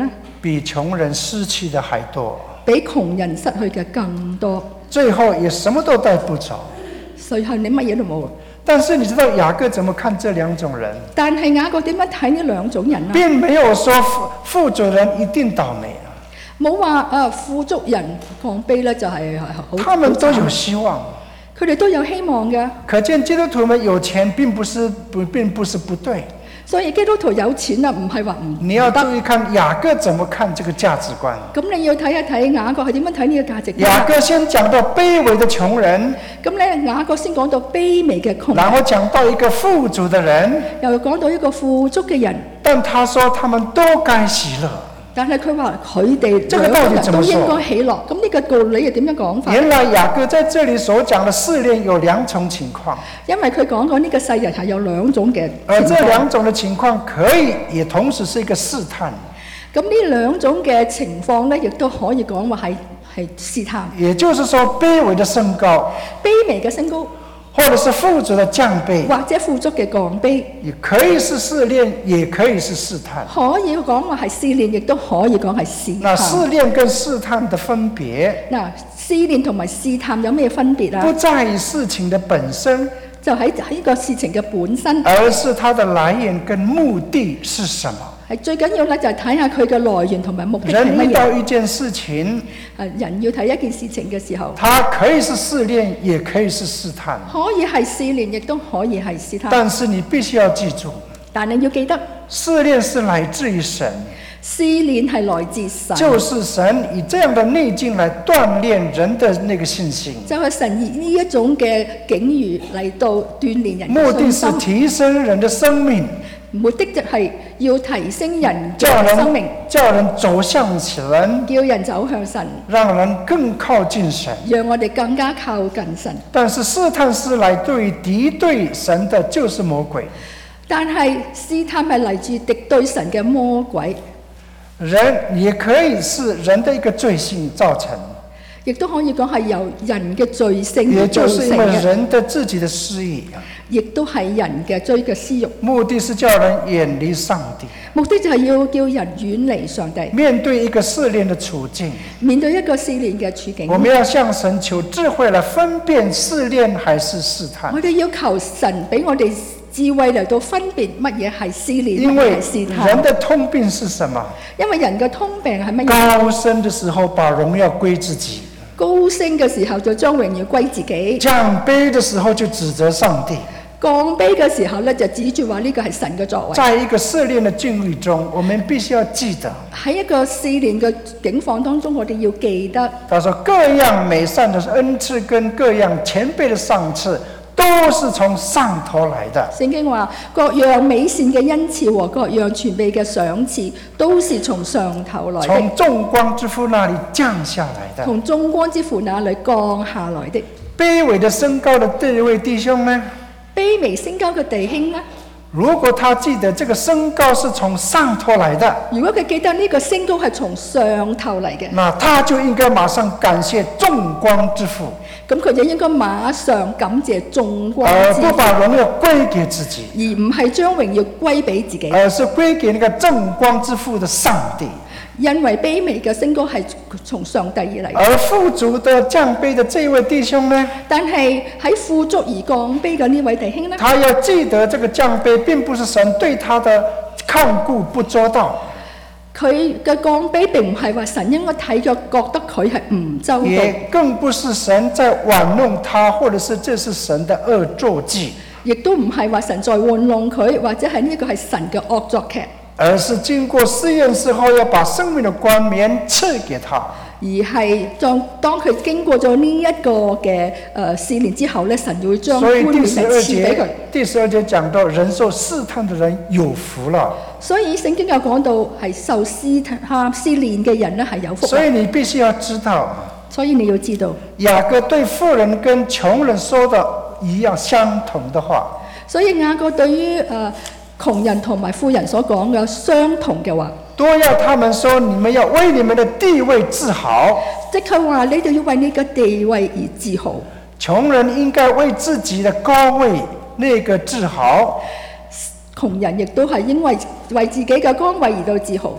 比穷人失去的还多，
比窮人失去嘅更多，
最後也什麼都帶不走。
最後你乜嘢都冇。
但是你知道雅各怎麼看這兩種人？
但係雅各點樣睇呢兩種人啊？
並沒有說富富足人一定倒霉啊，
冇話誒富足人降卑咧就係好。
他們都有希望，
佢哋都有希望嘅。
可見基督徒們有錢並不是不並不是不對。
所以基督徒有錢啊，唔係話唔得。
你要注意看雅各怎麼看這個價值觀。
咁你要睇一睇雅各係點樣睇呢個價值觀。
雅各先講到卑微的窮人，
咁咧雅各先講到卑微嘅窮人，
然後講到一個富足的人，
又講到一個富足嘅人。
但他說他們都該喜樂。
但係佢話佢哋兩個人都應該喜樂，咁呢個道理又點樣講法？
原來雅各在這裡所講的試煉有兩種情況，
因為佢講過呢個世人係有兩種嘅情況，
而這兩種嘅情況可以也同時是一個試探。
咁呢兩種嘅情況咧，亦都可以講話係係試探。
也就是說，卑微的升高，
卑微嘅升高，
或者是富足的降卑，
或者富足嘅降卑，
也可以是試煉，也可以是試探。
可以講話係試煉，亦都可以講係試探。
那試煉跟試探的分別，
嗱，試煉同埋試探有咩分別啊？
不在於事情的本身，
就喺喺個事情嘅本身，
而是它的來源跟目的是什麼。
係最緊要咧，就係睇下佢嘅來源同埋目的係乜嘢。
人遇到一件事情，
誒人要睇一件事情嘅時候，
它可以是試煉，也可以是試探。
可以係試煉，亦都可以係試探。
但是你必須要記住，
但你要記得，
試煉是來自於神。
試煉係來自神，
就是神以這樣的逆境來鍛鍊人的那個信心。
就係神以呢一種嘅境遇嚟到鍛鍊人嘅信心。
目的是提升人的生命，
目的就係要提升人嘅生命，
叫人走向神，
叫人走向神，
讓人更靠近神，
讓我哋更加靠近神。
但是試探是來對敵對神的，就是魔鬼。
但係試探係嚟自敵對神嘅魔鬼。
人也可以是人的一個罪性造成，
亦都可以講係由人嘅罪性
也
造成
就是因為
嘅，
人的自己的私欲，
亦都係人嘅追嘅私欲。
目的是叫人遠離上帝，
目的就係要叫人遠離上帝。
面對一個試煉的處境，
面對一個試煉嘅處境，
我們要向神求智慧來分辨試煉還是試探。
我哋要求神俾我哋智慧嚟到分別乜嘢係試煉，
因為
乜嘢係試探。
人的通病是什麼？
因為人嘅通病係乜嘢？
高升的時候把榮耀歸自己，
高升嘅時候就將榮耀歸自己；
降卑的時候就指責上帝。
降卑嘅時候咧，就指住話呢個係神嘅作為。
在一個試煉的境遇中，我們必須要記得，
喺一個試煉嘅境況當中，我哋要記得。
他說各樣美善的恩賜跟各樣前輩的賞賜，都是從上頭來的。
聖經話各樣美善嘅恩賜和各樣全備嘅賞賜，都是從上頭來的，
從眾光之父那裡降下來的。
從眾光之父那裡降下來的。
卑微的升高的這位弟兄呢？
卑微升高嘅弟兄呢？
如果他記得這個升高是從上頭來的，
如果佢記得呢個升高係從上頭嚟嘅，
那他就應該馬上感謝眾光之父，
咁佢就應該馬上感謝眾光之父，
而不把榮耀歸給自己，
而唔係將榮耀歸俾自己，
而是歸給那個眾光之父的上帝。
因為卑微嘅升高係從上帝而嚟。
而富足的降卑的這位弟兄呢？
但係喺富足而降卑嘅呢位弟兄呢？
他要記得這個降卑並不是神對他的看顧不周到，
佢嘅降卑並唔係話神應該睇咗覺得佢係唔周到，
也更不是神在玩弄他，或者是這是神的惡作劇，
亦都唔係話神在玩弄佢，或者係呢個係神嘅惡作劇。
而是經過試驗之後，要把生命的冠冕賜給他。
而係當當佢經過咗呢一個嘅誒試煉之後咧，神就會將冠冕嚟賜俾佢。
第十二節講到，人受試探的人有福了。
所以聖經有講到係受試探試煉嘅人咧係有福。
所以你必須要知道，
所以你要知道，
雅各對富人跟窮人說的一樣相同的話。
所以雅各對於誒。呃窮人同埋富人所講嘅相同嘅話，
都要他們說，你們要為你們的地位自豪。
即係話你哋要為你嘅地位而自豪。
窮人應該為自己的高位那個自豪，
窮人亦都係因為為自己嘅崗位而到自豪。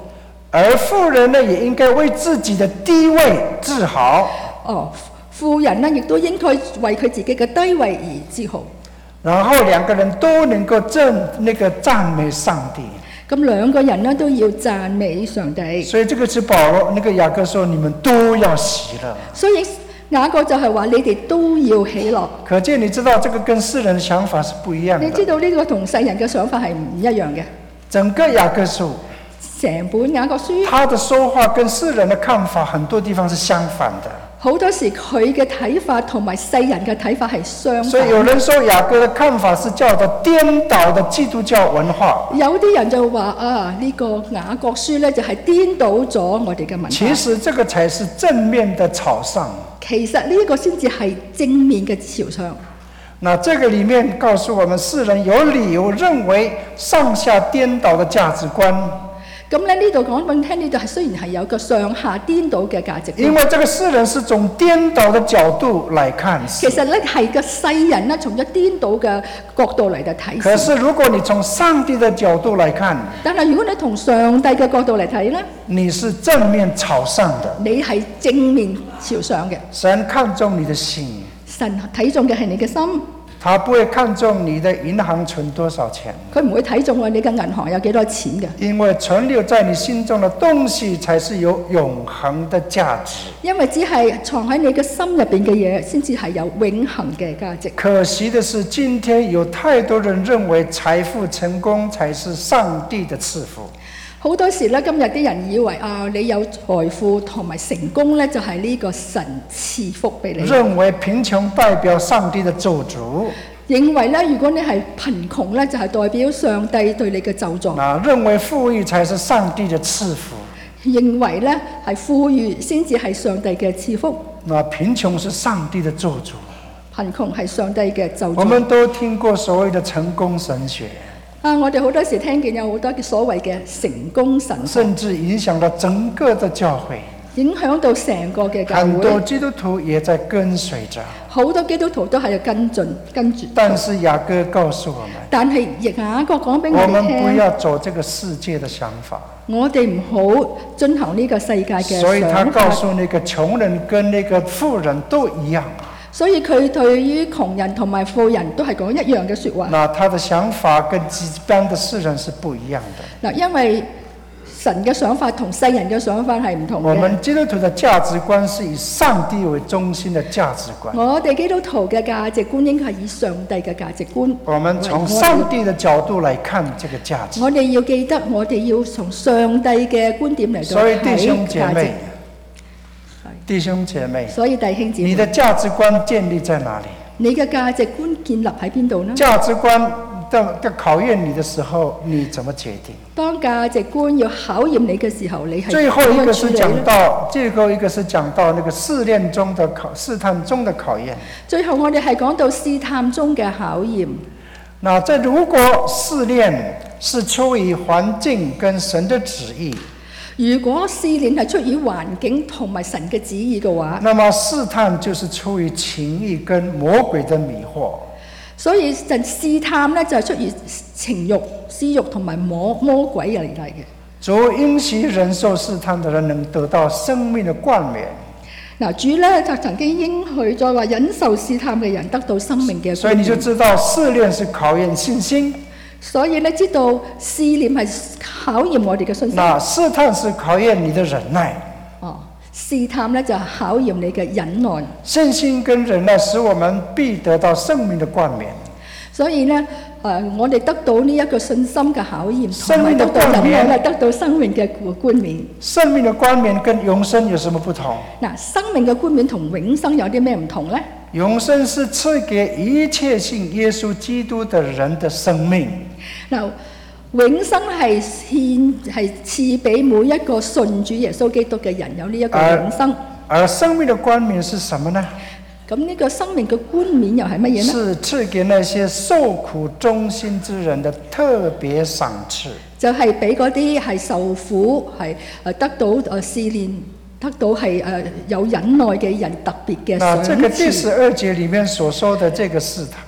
而婦人呢，也應該為自己的低位自豪。
哦，婦人呢，亦都應該為佢自己嘅低位而自豪。
然後兩個人都能夠正那個讚美上帝。
咁兩個人呢都要讚美上帝。
所以這個是保羅，那個雅各說：你們都要喜樂。
所以雅各就係話：你哋都要喜樂。
可見你知道，這個跟世人的想法是不一樣的。
你知道呢個同世人嘅想法係唔一樣嘅。
整個雅各書，
成本雅各書，
他的說話跟世人的看法很多地方是相反的。
好多時佢嘅睇法同埋世人嘅睇法係相反。
所以有人說雅各的看法是叫做顛倒的基督教文化。
有啲人就話啊，呢、這個雅各書咧就係顛倒咗我哋嘅文化。
其實這個才是正面的朝上。
其實呢個先至係正面嘅朝上。
那這個裡面告訴我們，世人有理由認為上下顛倒的價值觀。
咁咧呢度講俾你聽，呢度係雖然係有個上下顛倒嘅價值觀。
因為這個世人是從顛倒的角度來看。
其實咧係個世人咧從咗顛倒嘅角度嚟到睇。
可是如果你從上帝的角度來看，
但係如果你從上帝嘅角度嚟睇咧，
你是正面朝上的。
你係正面朝上嘅。
神看重你的心。
神睇重嘅係你嘅心。
他不會看重你的銀行存多少錢，
佢唔會睇重你嘅銀行有幾多錢嘅。
因為存留在你心中的東西才是有永恆的價值。
因為只係藏喺你嘅心入邊嘅嘢，先至係有永恆嘅價值。
可惜的是，今天有太多人認為財富成功才是上帝的賜福。
好多時咧，今日啲人以為啊，你有財富同埋成功咧，就係呢個神賜福俾你。
認為貧窮代表上帝的咒詛。
認為咧，如果你係貧窮咧，就係代表上帝對你嘅咒詛。
啊，認為富裕才是上帝的賜福。
認為咧係富裕先至係上帝嘅賜福。
那貧窮是上帝的咒詛。
貧窮係上帝嘅咒詛。
我們都聽過所謂的成功神學。
啊！我哋好多時聽見有好多嘅所謂嘅成功神學，
甚至影響到整個的教會，
影響到成個嘅教會。
很多基督徒也在跟隨着，
好多基督徒都喺度跟進跟住。
但是雅各告訴我們，
但係雅各講俾我哋聽，
我們不要走這個世界的想法。
我哋唔好遵行呢個世界嘅想法。
所以他告訴那個窮人跟那個富人都一樣。
所以佢對於窮人同埋富人都係講一樣嘅説話。
那他的想法跟一般的世人是不一樣的。
嗱，因為神嘅想法同世人嘅想法係唔同嘅。
我們基督徒的價值觀是以上帝為中心的價值觀。
我哋基督徒嘅價值觀應該係以上帝嘅價值觀。
我們從上帝的角度來看這個價值。
我哋要記得，我哋要從上帝嘅觀點嚟到睇價值。
所以弟兄姐妹。弟兄姐妹，
所以弟兄姐妹，
你的價值觀建立在哪裡？
你嘅價值觀建立喺邊度呢？
價值觀的的考驗你的時候，你怎麼決定？
當價值觀要考驗你嘅時候，你係
最後一個是講到，最後一個是講到那個試煉中的考試探中的考驗。
最後我哋係講到試探中嘅考驗。
那這如果試煉是出於環境跟神的旨意。
如果試煉係出於環境同埋神嘅旨意嘅話，
那麼試探就是出於情慾跟魔鬼的迷惑。
所以就試探咧就係出於情慾、私慾同埋魔魔鬼嚟嚟嘅。
主允許忍受試探的人能得到生命的冠冕。
嗱，主咧就曾經應許咗話忍受試探嘅人得到生命嘅冠冕。
所以你就知道試煉是考驗信心。
所以咧，知道試煉係考驗我哋嘅信心。
那試探是考驗你的忍耐。
哦，試探咧就係考驗你嘅忍耐。
信心跟忍耐使我們必得到生命的冠冕。
所以咧，誒、呃，我哋得到呢一個信心嘅考驗，同埋得到忍耐咧，得到生命嘅冠冕。
生命的冠冕跟永生有什麼不同？
嗱，生命嘅冠冕同永生有啲咩唔同咧？
永生是賜給一切信耶穌基督的人的生命。
嗱，永生係獻係賜俾每一個信主耶穌基督嘅人有呢一個永生。
而，而生命的冠冕是什麼呢？
咁呢個生命嘅冠冕又係乜嘢呢？
是賜給那些受苦忠心之人的特別賞賜。就係俾嗰啲係受苦係誒得到誒試煉。得到係誒有忍耐嘅人特別嘅賞賜。那這個第十二節裡面所說的這個試探，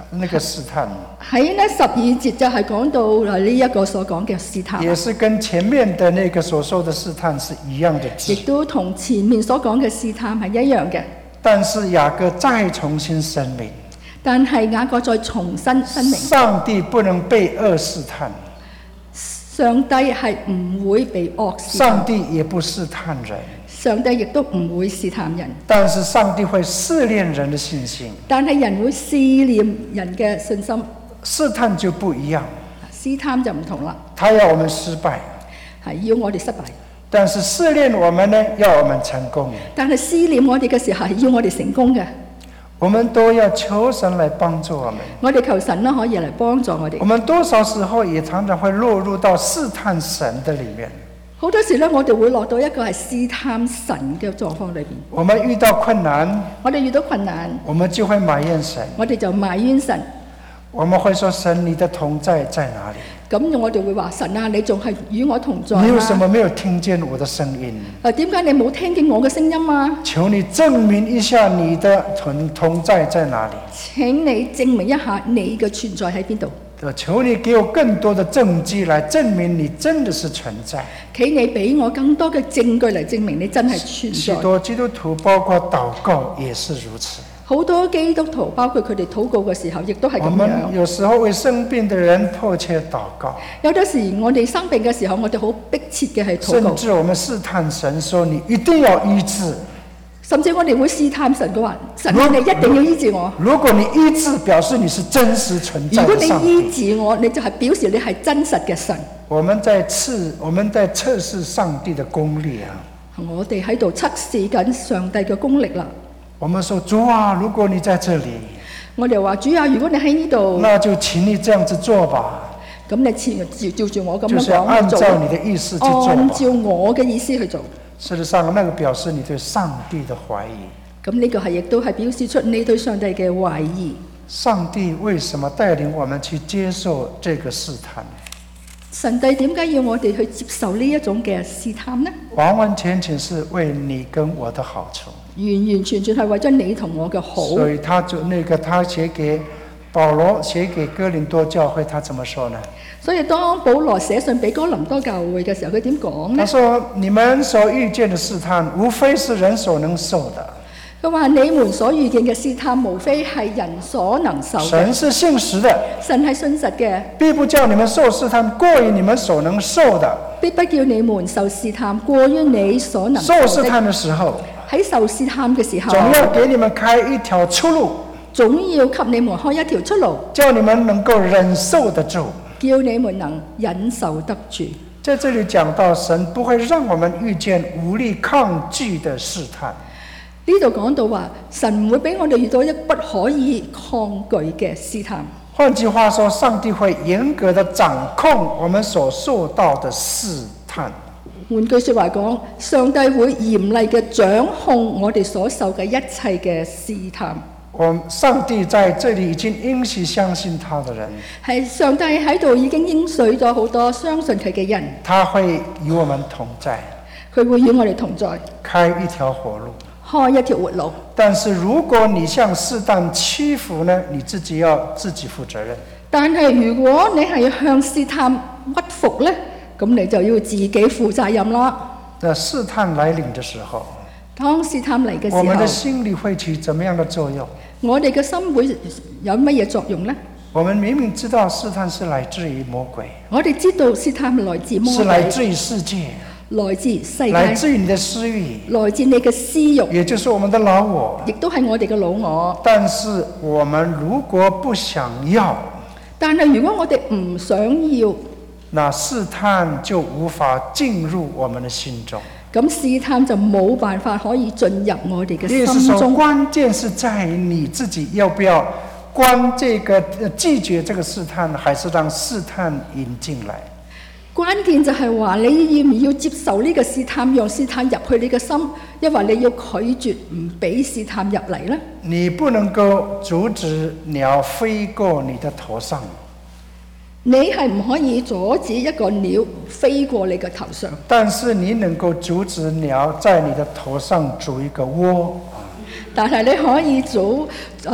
那個試探。
喺呢十二節就係講到呢一個所講嘅試探，
也是跟前面的那個所說的試探是一樣的字，
亦都同前面所講嘅試探係一樣嘅。
但是雅各再重新聲明，
但係雅各再重新聲明，
上帝不能被惡試探，
上帝係唔會被惡試探，
上帝也不試探人，
上帝亦都唔會試探人，
但是上帝會試煉人的信心。
但係人會試驗人嘅信心，
試探就不一樣，
試探就唔同啦，
他要我們失敗，
係要我哋失敗。
但是試煉我們呢，要我們成功。
但係試驗我哋嘅時候係要我哋成功嘅，
我們都要求神來幫助我們。
我哋求神啦可以嚟幫助我哋。
我們多少時候也常常會落入到試探神的裡面。
好多時咧，我哋會落到一個係試探神嘅狀況裏邊。
我們遇到困難，
我哋遇到困難，
我們就會埋怨神。
我哋就埋怨神。
我們會說：神，你的同在在哪裡？
咁我哋會話：神啊，你仲係與我同在嗎？
你為什麼沒有聽見我的聲音？
誒，點解你冇聽見我嘅聲音啊？
求你證明一下你的同同在在哪裡？
請你證明一下你嘅存在喺邊度？
求你給我更多的證據來證明你真的是存在。
請你俾我更多嘅證據嚟證明你真係存在。
許多基督徒包括禱告也是如此。
好多基督徒包括佢哋禱告嘅時候，亦都係咁樣。
我們有時候為生病的人迫切禱告。
有啲時我哋生病嘅時候，我哋好迫切嘅係禱告。
甚至我們試探神說：你一定要醫治。
甚至我哋會試探神嘅話：神啊，你一定要醫治我。
如果你醫治，表示你是真實存在的上帝。
如果你醫治我，你就係表示你係真實嘅神。
我們在測，我們在測試上帝的功力啊！
我哋喺度測試緊上帝嘅功力啦。
我們說：主啊，如果你在這裡，
我哋話：主啊，如果你喺呢度，
那就請你這樣子做吧。
咁你照照住我咁樣講，
就是按照你的意思去做吧。
按照我嘅意思去做。
事實上，那個表示你對上帝的懷疑。
咁呢個係亦都係表示出你對上帝嘅懷疑。
上帝為什麼帶領我們去接受這個試探？
神帝點解要我哋去接受呢一種嘅試探呢？
完完全全是為你跟我的好處。
完完全全係為咗你同我嘅好。
所以他就那個他寫給保羅寫給哥林多教會，他怎麼說呢？
所以當保羅寫信俾哥林多教會嘅時候，佢點講呢？
他說：你們所遇見的試探，無非是人所能受的。
佢話：你們所遇見嘅試探，無非係人所能受嘅。
神是信實的，
神係信實嘅，
必不叫你們受試探過於你們所能受的。
必不叫你們受試探過於你所能受的。
受試探的時候，
喺受試探嘅時候，
總要給你們開一條出路，
總要給你們開一條出路，
叫你們能夠忍受得住，
叫你們能忍受得住。
在這裡講到，神不會讓我們遇見無力抗拒的試探。
呢度講到話，神唔會俾我哋遇到一不可以抗拒嘅試探。
換句話說，上帝會嚴格的掌控我們所受到的試探。
換句説話講，上帝會嚴厲嘅掌控我哋所受嘅一切嘅試探。
我上帝在這裡已經應許相信他的人，
係上帝喺度已經應許咗好多相信佢嘅人，
他會與我們同在，
佢會與我哋同在，
開一條活路，
開一條活路。
但是如果你向試探屈服呢，你自己要自己負責任。
但係如果你係向試探屈服呢，咁你就要自己負責任啦。
那試探來臨的時候，
當試探嚟嘅時候，
我們的心裡會起怎麼樣的作用？
我哋嘅心會有乜嘢作用呢？
我們明明知道試探是來自於魔鬼，
我哋知道試探來自魔鬼，
是來自於世界，
來自世界，
來自於你的私慾，
來自你嘅私慾，
也就是我們的老我，
亦都係我哋嘅老我。
但是我們如果不想要，
但係如果我哋唔想要，
那試探就無法進入我們的心中。
咁試探就冇辦法可以進入我哋嘅
意思說，
心中。
關鍵是在於你自己要不要關這個拒絕這個試探，還是讓試探引進來。
關鍵就係話你要唔要接受呢個試探，讓試探入去你嘅心，抑或你要拒絕唔俾試探入嚟呢？
你不能夠阻止鳥飛過你的頭上，
你係唔可以阻止一個鳥飛過你嘅頭上，
但是你能夠阻止鳥在你的頭上築一個窩。
但係你可以阻誒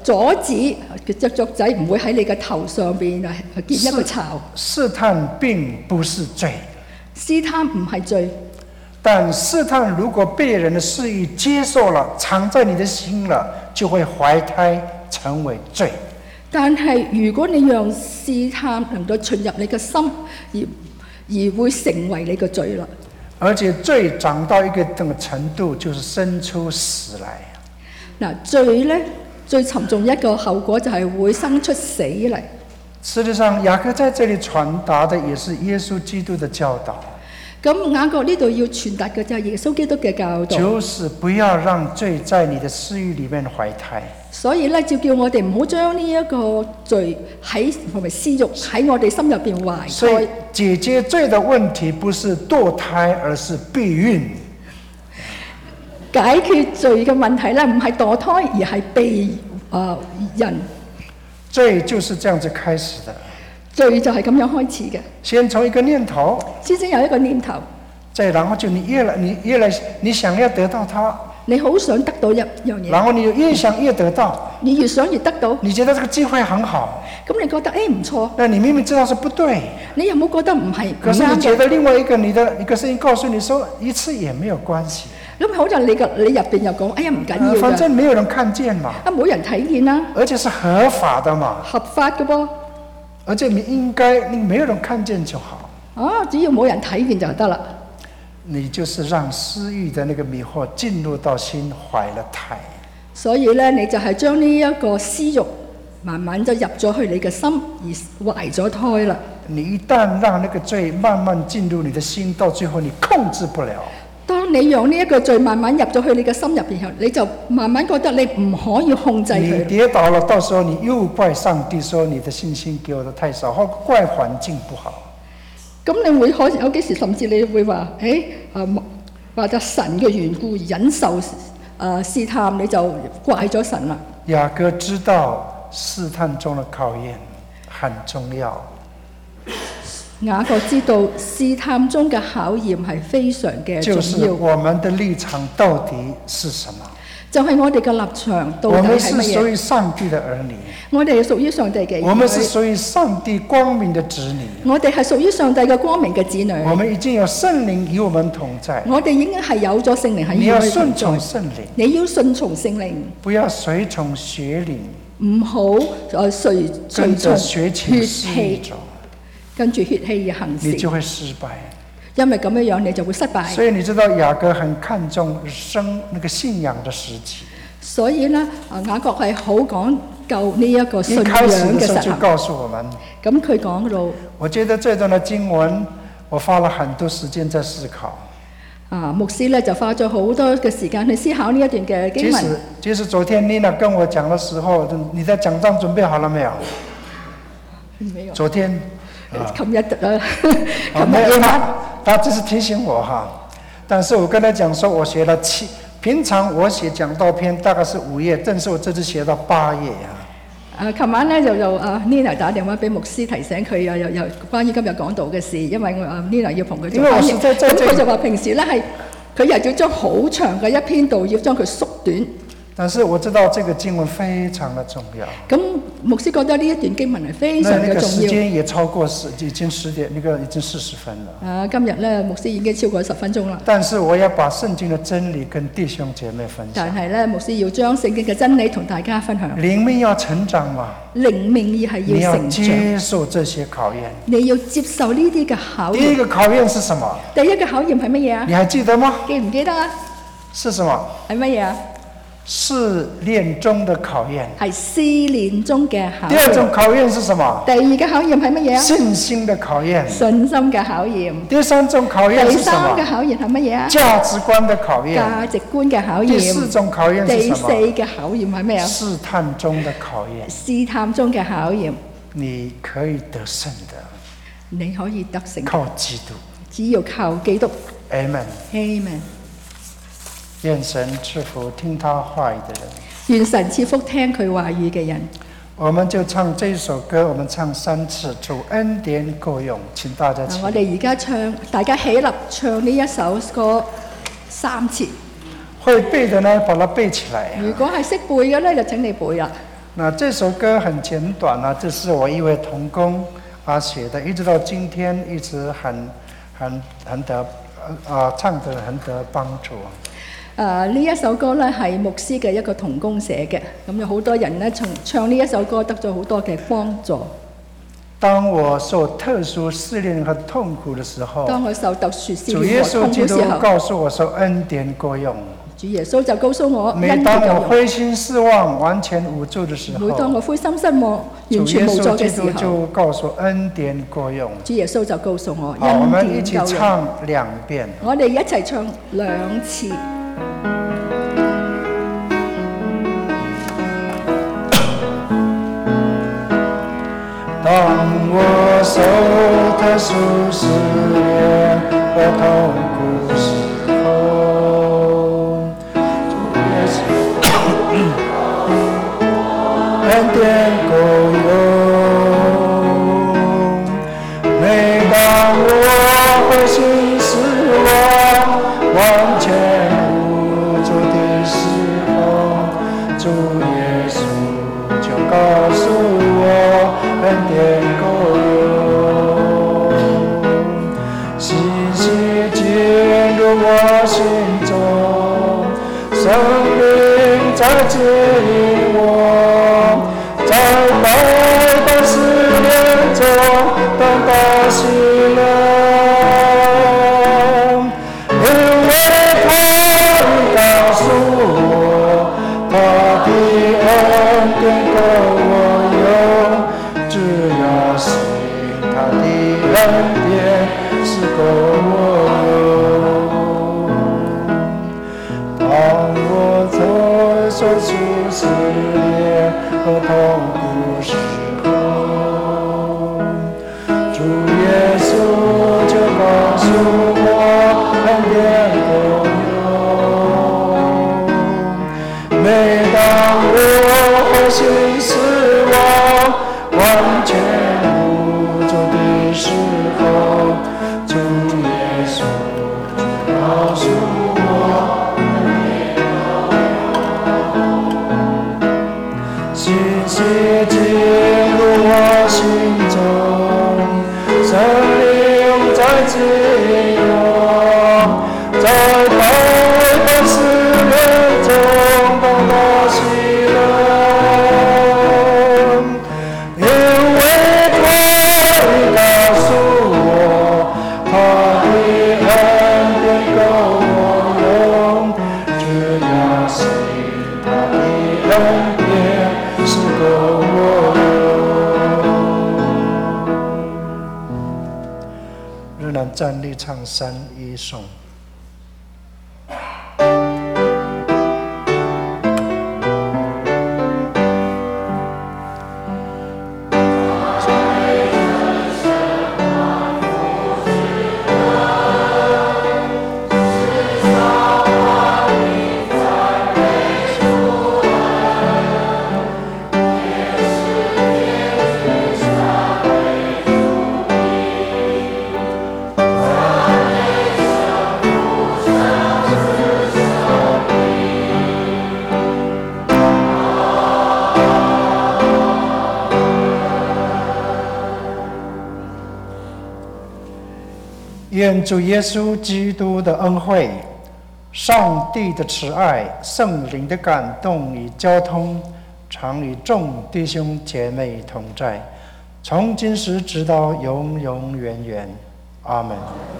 阻止隻雀仔唔會喺你嘅頭上邊啊結一個巢。
試探並不是罪，
試探唔係罪，
但試探如果被人的私欲接受了，藏在你的心了，就會懷胎成為罪。
但係如果你讓試探能夠進入你嘅心，而而會成為你嘅罪啦。
而且罪長到一個這個程度，就是生出死來。
嗱，罪咧最沉重一個後果就係會生出死嚟。
事實上，雅各在這裡傳達的也是耶穌基督的教導。
咁雅各呢度要傳達嘅就係耶穌基督嘅教導，
就是不要讓罪在你的私欲裡面懷胎。
所以咧，就叫我哋唔好將呢一個罪喺同埋私欲喺我哋心入邊懷胎。
所以解決罪的問題不是墮胎，而是避孕。
解決罪嘅問題咧，唔係墮胎，而係避啊孕。
罪就是這樣子開始的。
罪就係咁樣開始嘅。
先從一個念頭，
先先有一個念頭，
再然後就你越來你越來你想要得到它，
你好想得到一樣嘢，
然後你越想越得到，
你越想越得到，
你覺得這個機會很好，
咁你覺得誒唔錯，
那你明明知道是不對，
你有冇覺得唔係唔啱嘅？
可是你覺得另外一個你的一個聲音告訴你說一次也沒有關係，
咁好似你個你入邊又講，哎呀唔緊要㗎，
反正沒有人看見嘛，
啊冇人睇見啦，
而且是合法的嘛，
合法嘅噃。
而且你應該你沒有人看見就好。
啊，只要冇人睇見就得啦。
你就是讓私欲的那個迷惑進入到心，懷了胎。
所以咧，你就係將呢一個私欲慢慢就入咗去你嘅心，而懷咗胎啦。
你一旦讓那個罪慢慢進入你的心，到最後你控制不了。
當你讓呢一個罪慢慢入咗去你嘅心入邊後，你就慢慢覺得你唔可以控制佢。
你跌倒了，到時候你又怪上帝，說你的信心給我的太少，或怪環境不好。
咁你會可有幾時甚至你會話，誒啊或者神嘅緣故忍受誒試探，你就怪咗神啦。
雅各知道試探中的考驗很重要。
雅各知道試探中嘅考驗係非常嘅重要。
就是我們的立場到底是什麼？
就係我哋嘅立場到底係乜嘢？
我們是屬於上帝的兒女。
我哋係屬於上帝嘅兒女。
我們是屬於上帝光明的子女。
我哋係屬於上帝嘅光明嘅子女。
我們已經有聖靈與我們同在。
我哋已經係有咗聖靈喺
你要順從聖靈。
你要順從聖靈。
不要隨從血靈。
唔好誒隨隨從血氣。跟住血氣而行事，
你就會失敗。
因為咁樣樣，你就會失敗。
所以你知道雅各很看重生那個信仰的時期。
所以呢，啊雅各係好講究呢一個信仰嘅實行。
一開始的時候就告訴我們。
咁佢講到，
我覺得這段的經文，我花了很多時間在思考。
啊，牧師咧就花咗好多嘅時間去思考呢一段嘅經文。
其實，其實昨天妮娜跟我講的時候，你的講章準備好了沒有？
沒有。
昨天。
琴日啊，
琴日他他只是提醒我哈，但是我跟他講說，我寫了七，平常我寫講道篇大概是五頁，但是我這次寫到八頁啊。
誒，琴晚咧就就啊 Nina 打電話俾牧師提醒佢啊，又又關於今日講道嘅事，因為我啊 Nina 要同佢做翻譯，咁佢就話平時咧係佢又要將好長嘅一篇道要將佢縮短。
但是我知道這個經文非常的重要。
咁牧師覺得呢一段經文係非常嘅重要。
那個時間也超過十，已經十點，那個已經四十分了。
啊，今日咧牧師已經超過十分鐘啦。
但是我要把聖經的真理跟弟兄姐妹分享。
但係咧，牧師要將聖經嘅真理同大家分享。
靈命要成長嘛？
靈命亦係要成長。
你要接受這些考驗。
你要接受呢啲嘅考驗。
第一個考驗是什麼？
第一個考驗係乜嘢啊？
你還記得嗎？
記唔記得啊？
是什麼？
係乜嘢啊？
試煉中的考驗，
係試煉中嘅考驗。
第二種考驗是什麼？
第二個考驗係乜嘢啊？
信心的考驗。
信心嘅考驗。
第三種考驗是什麼？
第三個考驗係乜嘢啊？
價值觀的考驗。
價值觀嘅考驗。
第四種考驗是什麼？
第四嘅考驗係咩啊？
試探中的考驗。
試探中嘅考驗。
你可以得勝的。
你可以得勝。
靠基督。
只要靠基督。
Amen。
Amen。
願神賜福聽他話語的人。
願神賜福聽佢話語嘅人。
我們就唱這首歌，我們唱三次，主恩典夠用，請大家起立。
我哋而家唱，大家起立唱呢一首歌三次。
會背的呢，把它背起來。
如果係識背嘅呢，就請你背啦。
那这首歌很简短啊，这是我一位同工啊写的，一直到今天一直很很很得啊唱得很得帮助。
誒呢一首歌咧係牧師嘅一個同工寫嘅，咁有好多人咧從唱呢一首歌得咗好多嘅幫助。
當我受特殊試煉和痛苦的時候，
當我受特殊試
主耶
煉和痛
穌基督
苦時候，
告訴我說恩典夠用。
主耶穌就告訴我恩典
每當我
夠用。
灰心失望、完全無助的時候，
每當我灰心失望、完全無助嘅時
主耶穌基督
候，
就告訴我恩典夠用。
主耶穌就告訴我
好，我們一起
恩典夠用。
唱兩遍。
我哋一齊唱兩次。
當我受特殊試煉和痛苦時候，主耶穌恩典夠用。每當我灰心失望、完全無助的時候，主耶穌就告訴我恩典夠用，信息進入我心中，聖靈在指引我，在百般試煉中等到喜樂，因為他告訴我，他的恩典夠我用。只要信他的恩典是夠我用。當我在受苦試煉和痛苦時候，主耶穌就告訴我恩典夠用。每當我灰心失望、完全無助的時候，主耶穌就告訴我，信息進入我心中，聖靈在指引我，在百般試煉中等到喜樂。站立唱三一頌。愿主耶稣基督的恩惠、上帝的慈爱、圣灵的感动与交通，常与众弟兄姐妹同在，从今时直到永永远远。阿们。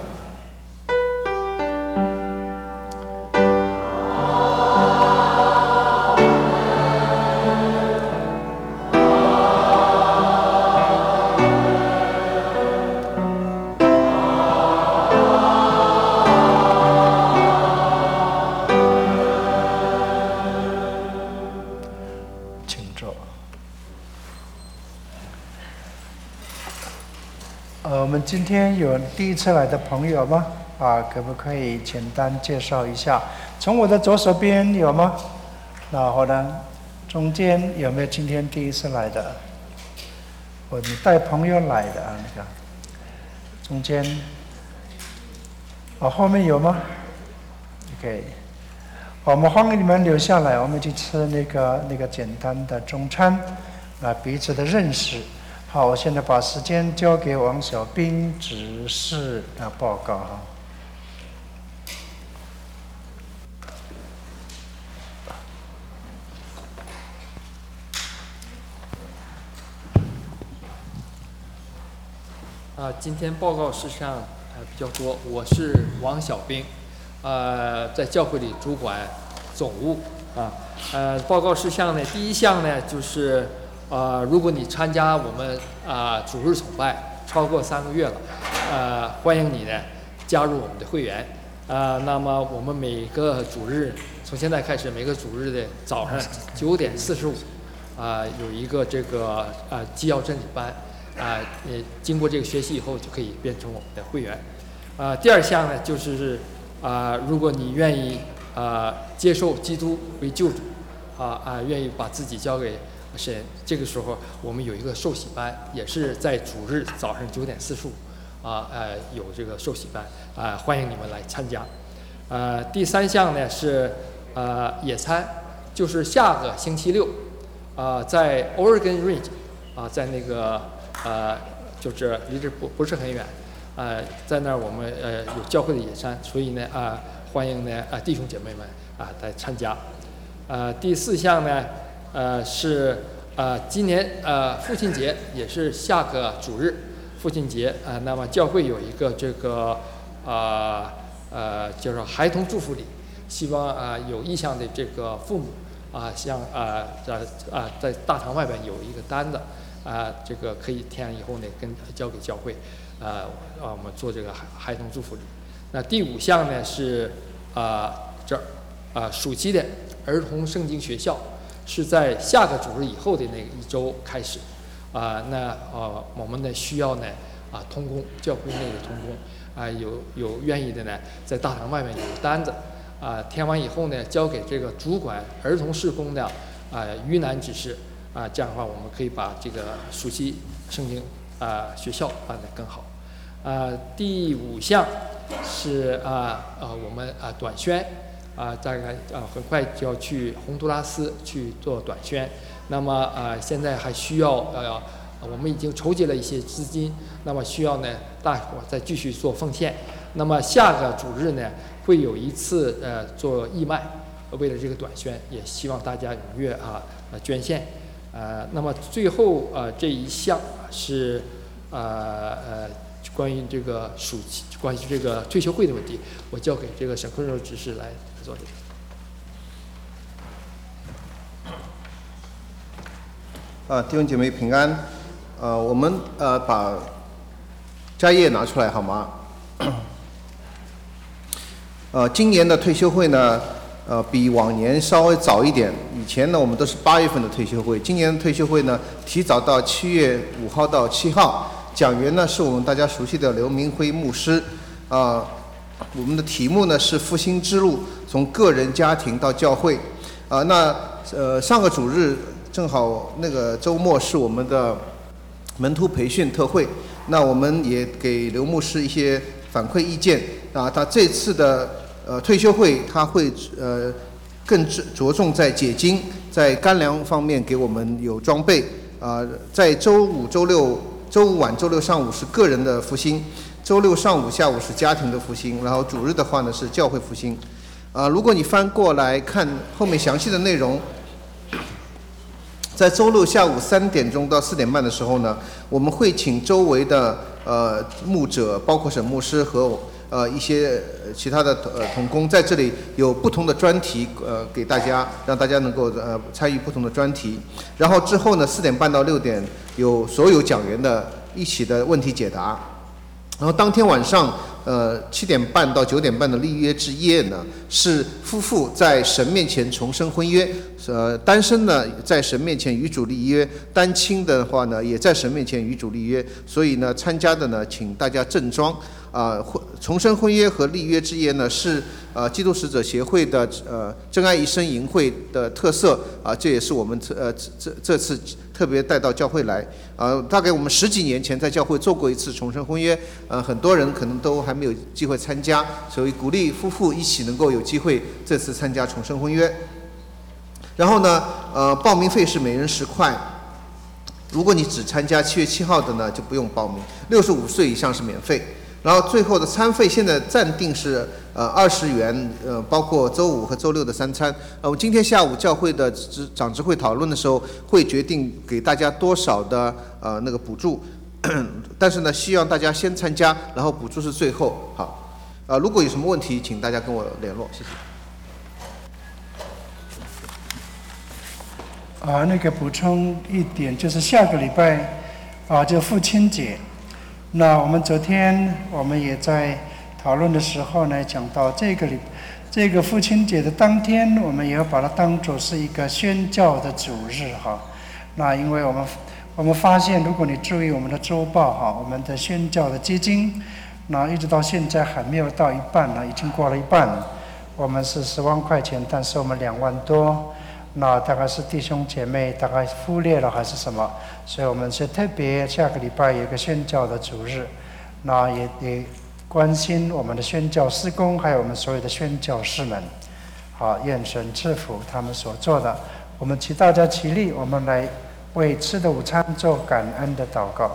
呃，我们今天有第一次来的朋友吗？啊，可不可以简单介绍一下？从我的左手边有吗？然后呢，中间有没有今天第一次来的？我你带朋友来的啊，那个中间，哦，后面有吗 ？OK， 好，我们欢迎你们留下来，我们去吃那个那个简单的中餐，啊，彼此的认识。好，我现在把时间交给王小兵执事啊报告哈。
啊，今天报告事项呃比较多，我是王小兵，呃，在教会里主管总务啊。呃，报告事项呢，第一项呢就是，呃，如果你参加我们啊、呃、主日崇拜超过三个月了，呃，欢迎你呢加入我们的会员。啊、呃，那么我们每个主日从现在开始，每个主日的早上九点四十五，啊，有一个这个啊、呃、纪要真理班。啊，你经过这个学习以后，就可以变成我们的会员。啊，第二项呢，就是啊，如果你愿意啊接受基督为救主，啊啊，愿意把自己交给神，这个时候我们有一个受洗班，也是在主日早上九点四十五，啊呃有这个受洗班，啊欢迎你们来参加。呃，第三项呢是呃野餐，就是下个星期六，啊在 Oregon Ridge， 啊在那个。呃，就是离这不不是很远，呃，在那儿我们呃有教会的野餐，所以呢啊、呃、欢迎呢啊、呃、弟兄姐妹们啊、呃、来参加。呃，第四项呢呃是呃今年呃父亲节也是下个主日，父亲节啊、呃，那么教会有一个这个啊 呃, 呃就是孩童祝福礼，希望啊、呃、有意向的这个父母啊、呃、像啊在啊在大堂外边有一个单子。啊，这个可以填以后呢，跟交给教会，啊啊，我们做这个孩孩童祝福礼。那第五项呢是啊这儿啊暑期的儿童圣经学校是在下个主日以后的那个一周开始，啊那啊我们呢需要呢啊同工，教会内的同工啊有有愿意的呢在大堂外面有单子，啊填完以后呢交给这个主管儿童事工的啊于南执事。啊，这样的话，我们可以把这个暑期圣经啊学校办得更好。啊，第五项是啊啊我们啊短宣啊，大概啊很快就要去洪都拉斯去做短宣。那么啊现在还需要呃我们已经筹集了一些资金，那么需要呢大伙再继续做奉献。那么下个主日呢会有一次呃做义卖，为了这个短宣，也希望大家踊跃啊呃捐献。呃，那么最后呃这一项是呃呃关于这个暑期关于这个退休会的问题，我交给这个沈坤柔执事来做这个。
啊，弟兄姐妹平安。呃，我们呃把家业拿出来好吗？呃，今年的退休会呢？呃，比往年稍微早一点。以前呢，我们都是八月份的退休会，今年的退休会呢，提早到七月五号到七号。讲员呢是我们大家熟悉的刘明辉牧师。啊、呃，我们的题目呢是复兴之路，从个人家庭到教会。啊、呃，那呃上个主日正好那个周末是我们的门徒培训特会，那我们也给刘牧师一些反馈意见。啊，他这次的。呃，退休会他会呃更着重在解经，在干粮方面给我们有装备。啊、呃，在周五、周六、周五晚、周六上午是个人的复兴，周六上午、下午是家庭的复兴，然后主日的话呢是教会复兴。啊、呃，如果你翻过来看后面详细的内容，在周六下午三点钟到四点半的时候呢，我们会请周围的呃牧者，包括沈牧师和呃一些其他的呃同工在这里有不同的专题呃给大家，让大家能够呃参与不同的专题。然后之后呢，四点半到六点有所有讲员的一起的问题解答。然后当天晚上呃七点半到九点半的立约之夜呢，是夫妇在神面前重生婚约，呃单身呢在神面前与主立约，单亲的话呢也在神面前与主立约。所以呢参加的呢请大家正装。啊、呃，重生婚约和立约之夜呢是呃基督使者协会的呃真爱一生营会的特色啊、呃，这也是我们呃这这次特别带到教会来。呃，大概我们十几年前在教会做过一次重生婚约，呃，很多人可能都还没有机会参加，所以鼓励夫妇一起能够有机会这次参加重生婚约。然后呢，呃，报名费是每人十块。如果你只参加七月七号的呢，就不用报名。六十五岁以上是免费。然后最后的餐费现在暂定是呃二十元，呃，包括周五和周六的三餐。呃，我今天下午教会的长执会讨论的时候，会决定给大家多少的呃那个补助，但是呢，希望大家先参加，然后补助是最后。好，呃，如果有什么问题，请大家跟我联络，谢谢。
啊，那个补充一点，就是下个礼拜啊，就父亲节。那我们昨天我们也在讨论的时候呢，讲到这个礼，这个父亲节的当天，我们也要把它当作是一个宣教的主日哈。那因为我们我们发现，如果你注意我们的周报哈，我们的宣教的基金，那一直到现在还没有到一半呢，已经过了一半。我们是十万块钱，但是我们两万多。那大概是弟兄姐妹大概忽略了还是什么，所以我们是特别下个礼拜有一个宣教的主日，那也也关心我们的宣教事工，还有我们所有的宣教士们。好，愿神赐福他们所做的。我们请大家起立，我们来为吃的午餐做感恩的祷告。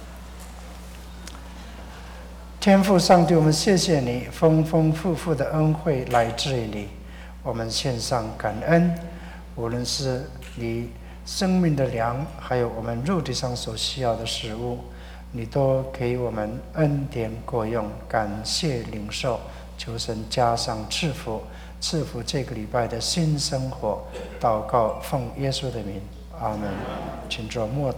天父上帝，我们谢谢你丰丰富富的恩惠来自于你，我们献上感恩。无论是你生命的粮，还有我们肉体上所需要的食物，你都给我们恩典过用，感谢领受，求神加上赐福，赐福这个礼拜的新生活。祷告奉耶稣的名，阿门。请坐默。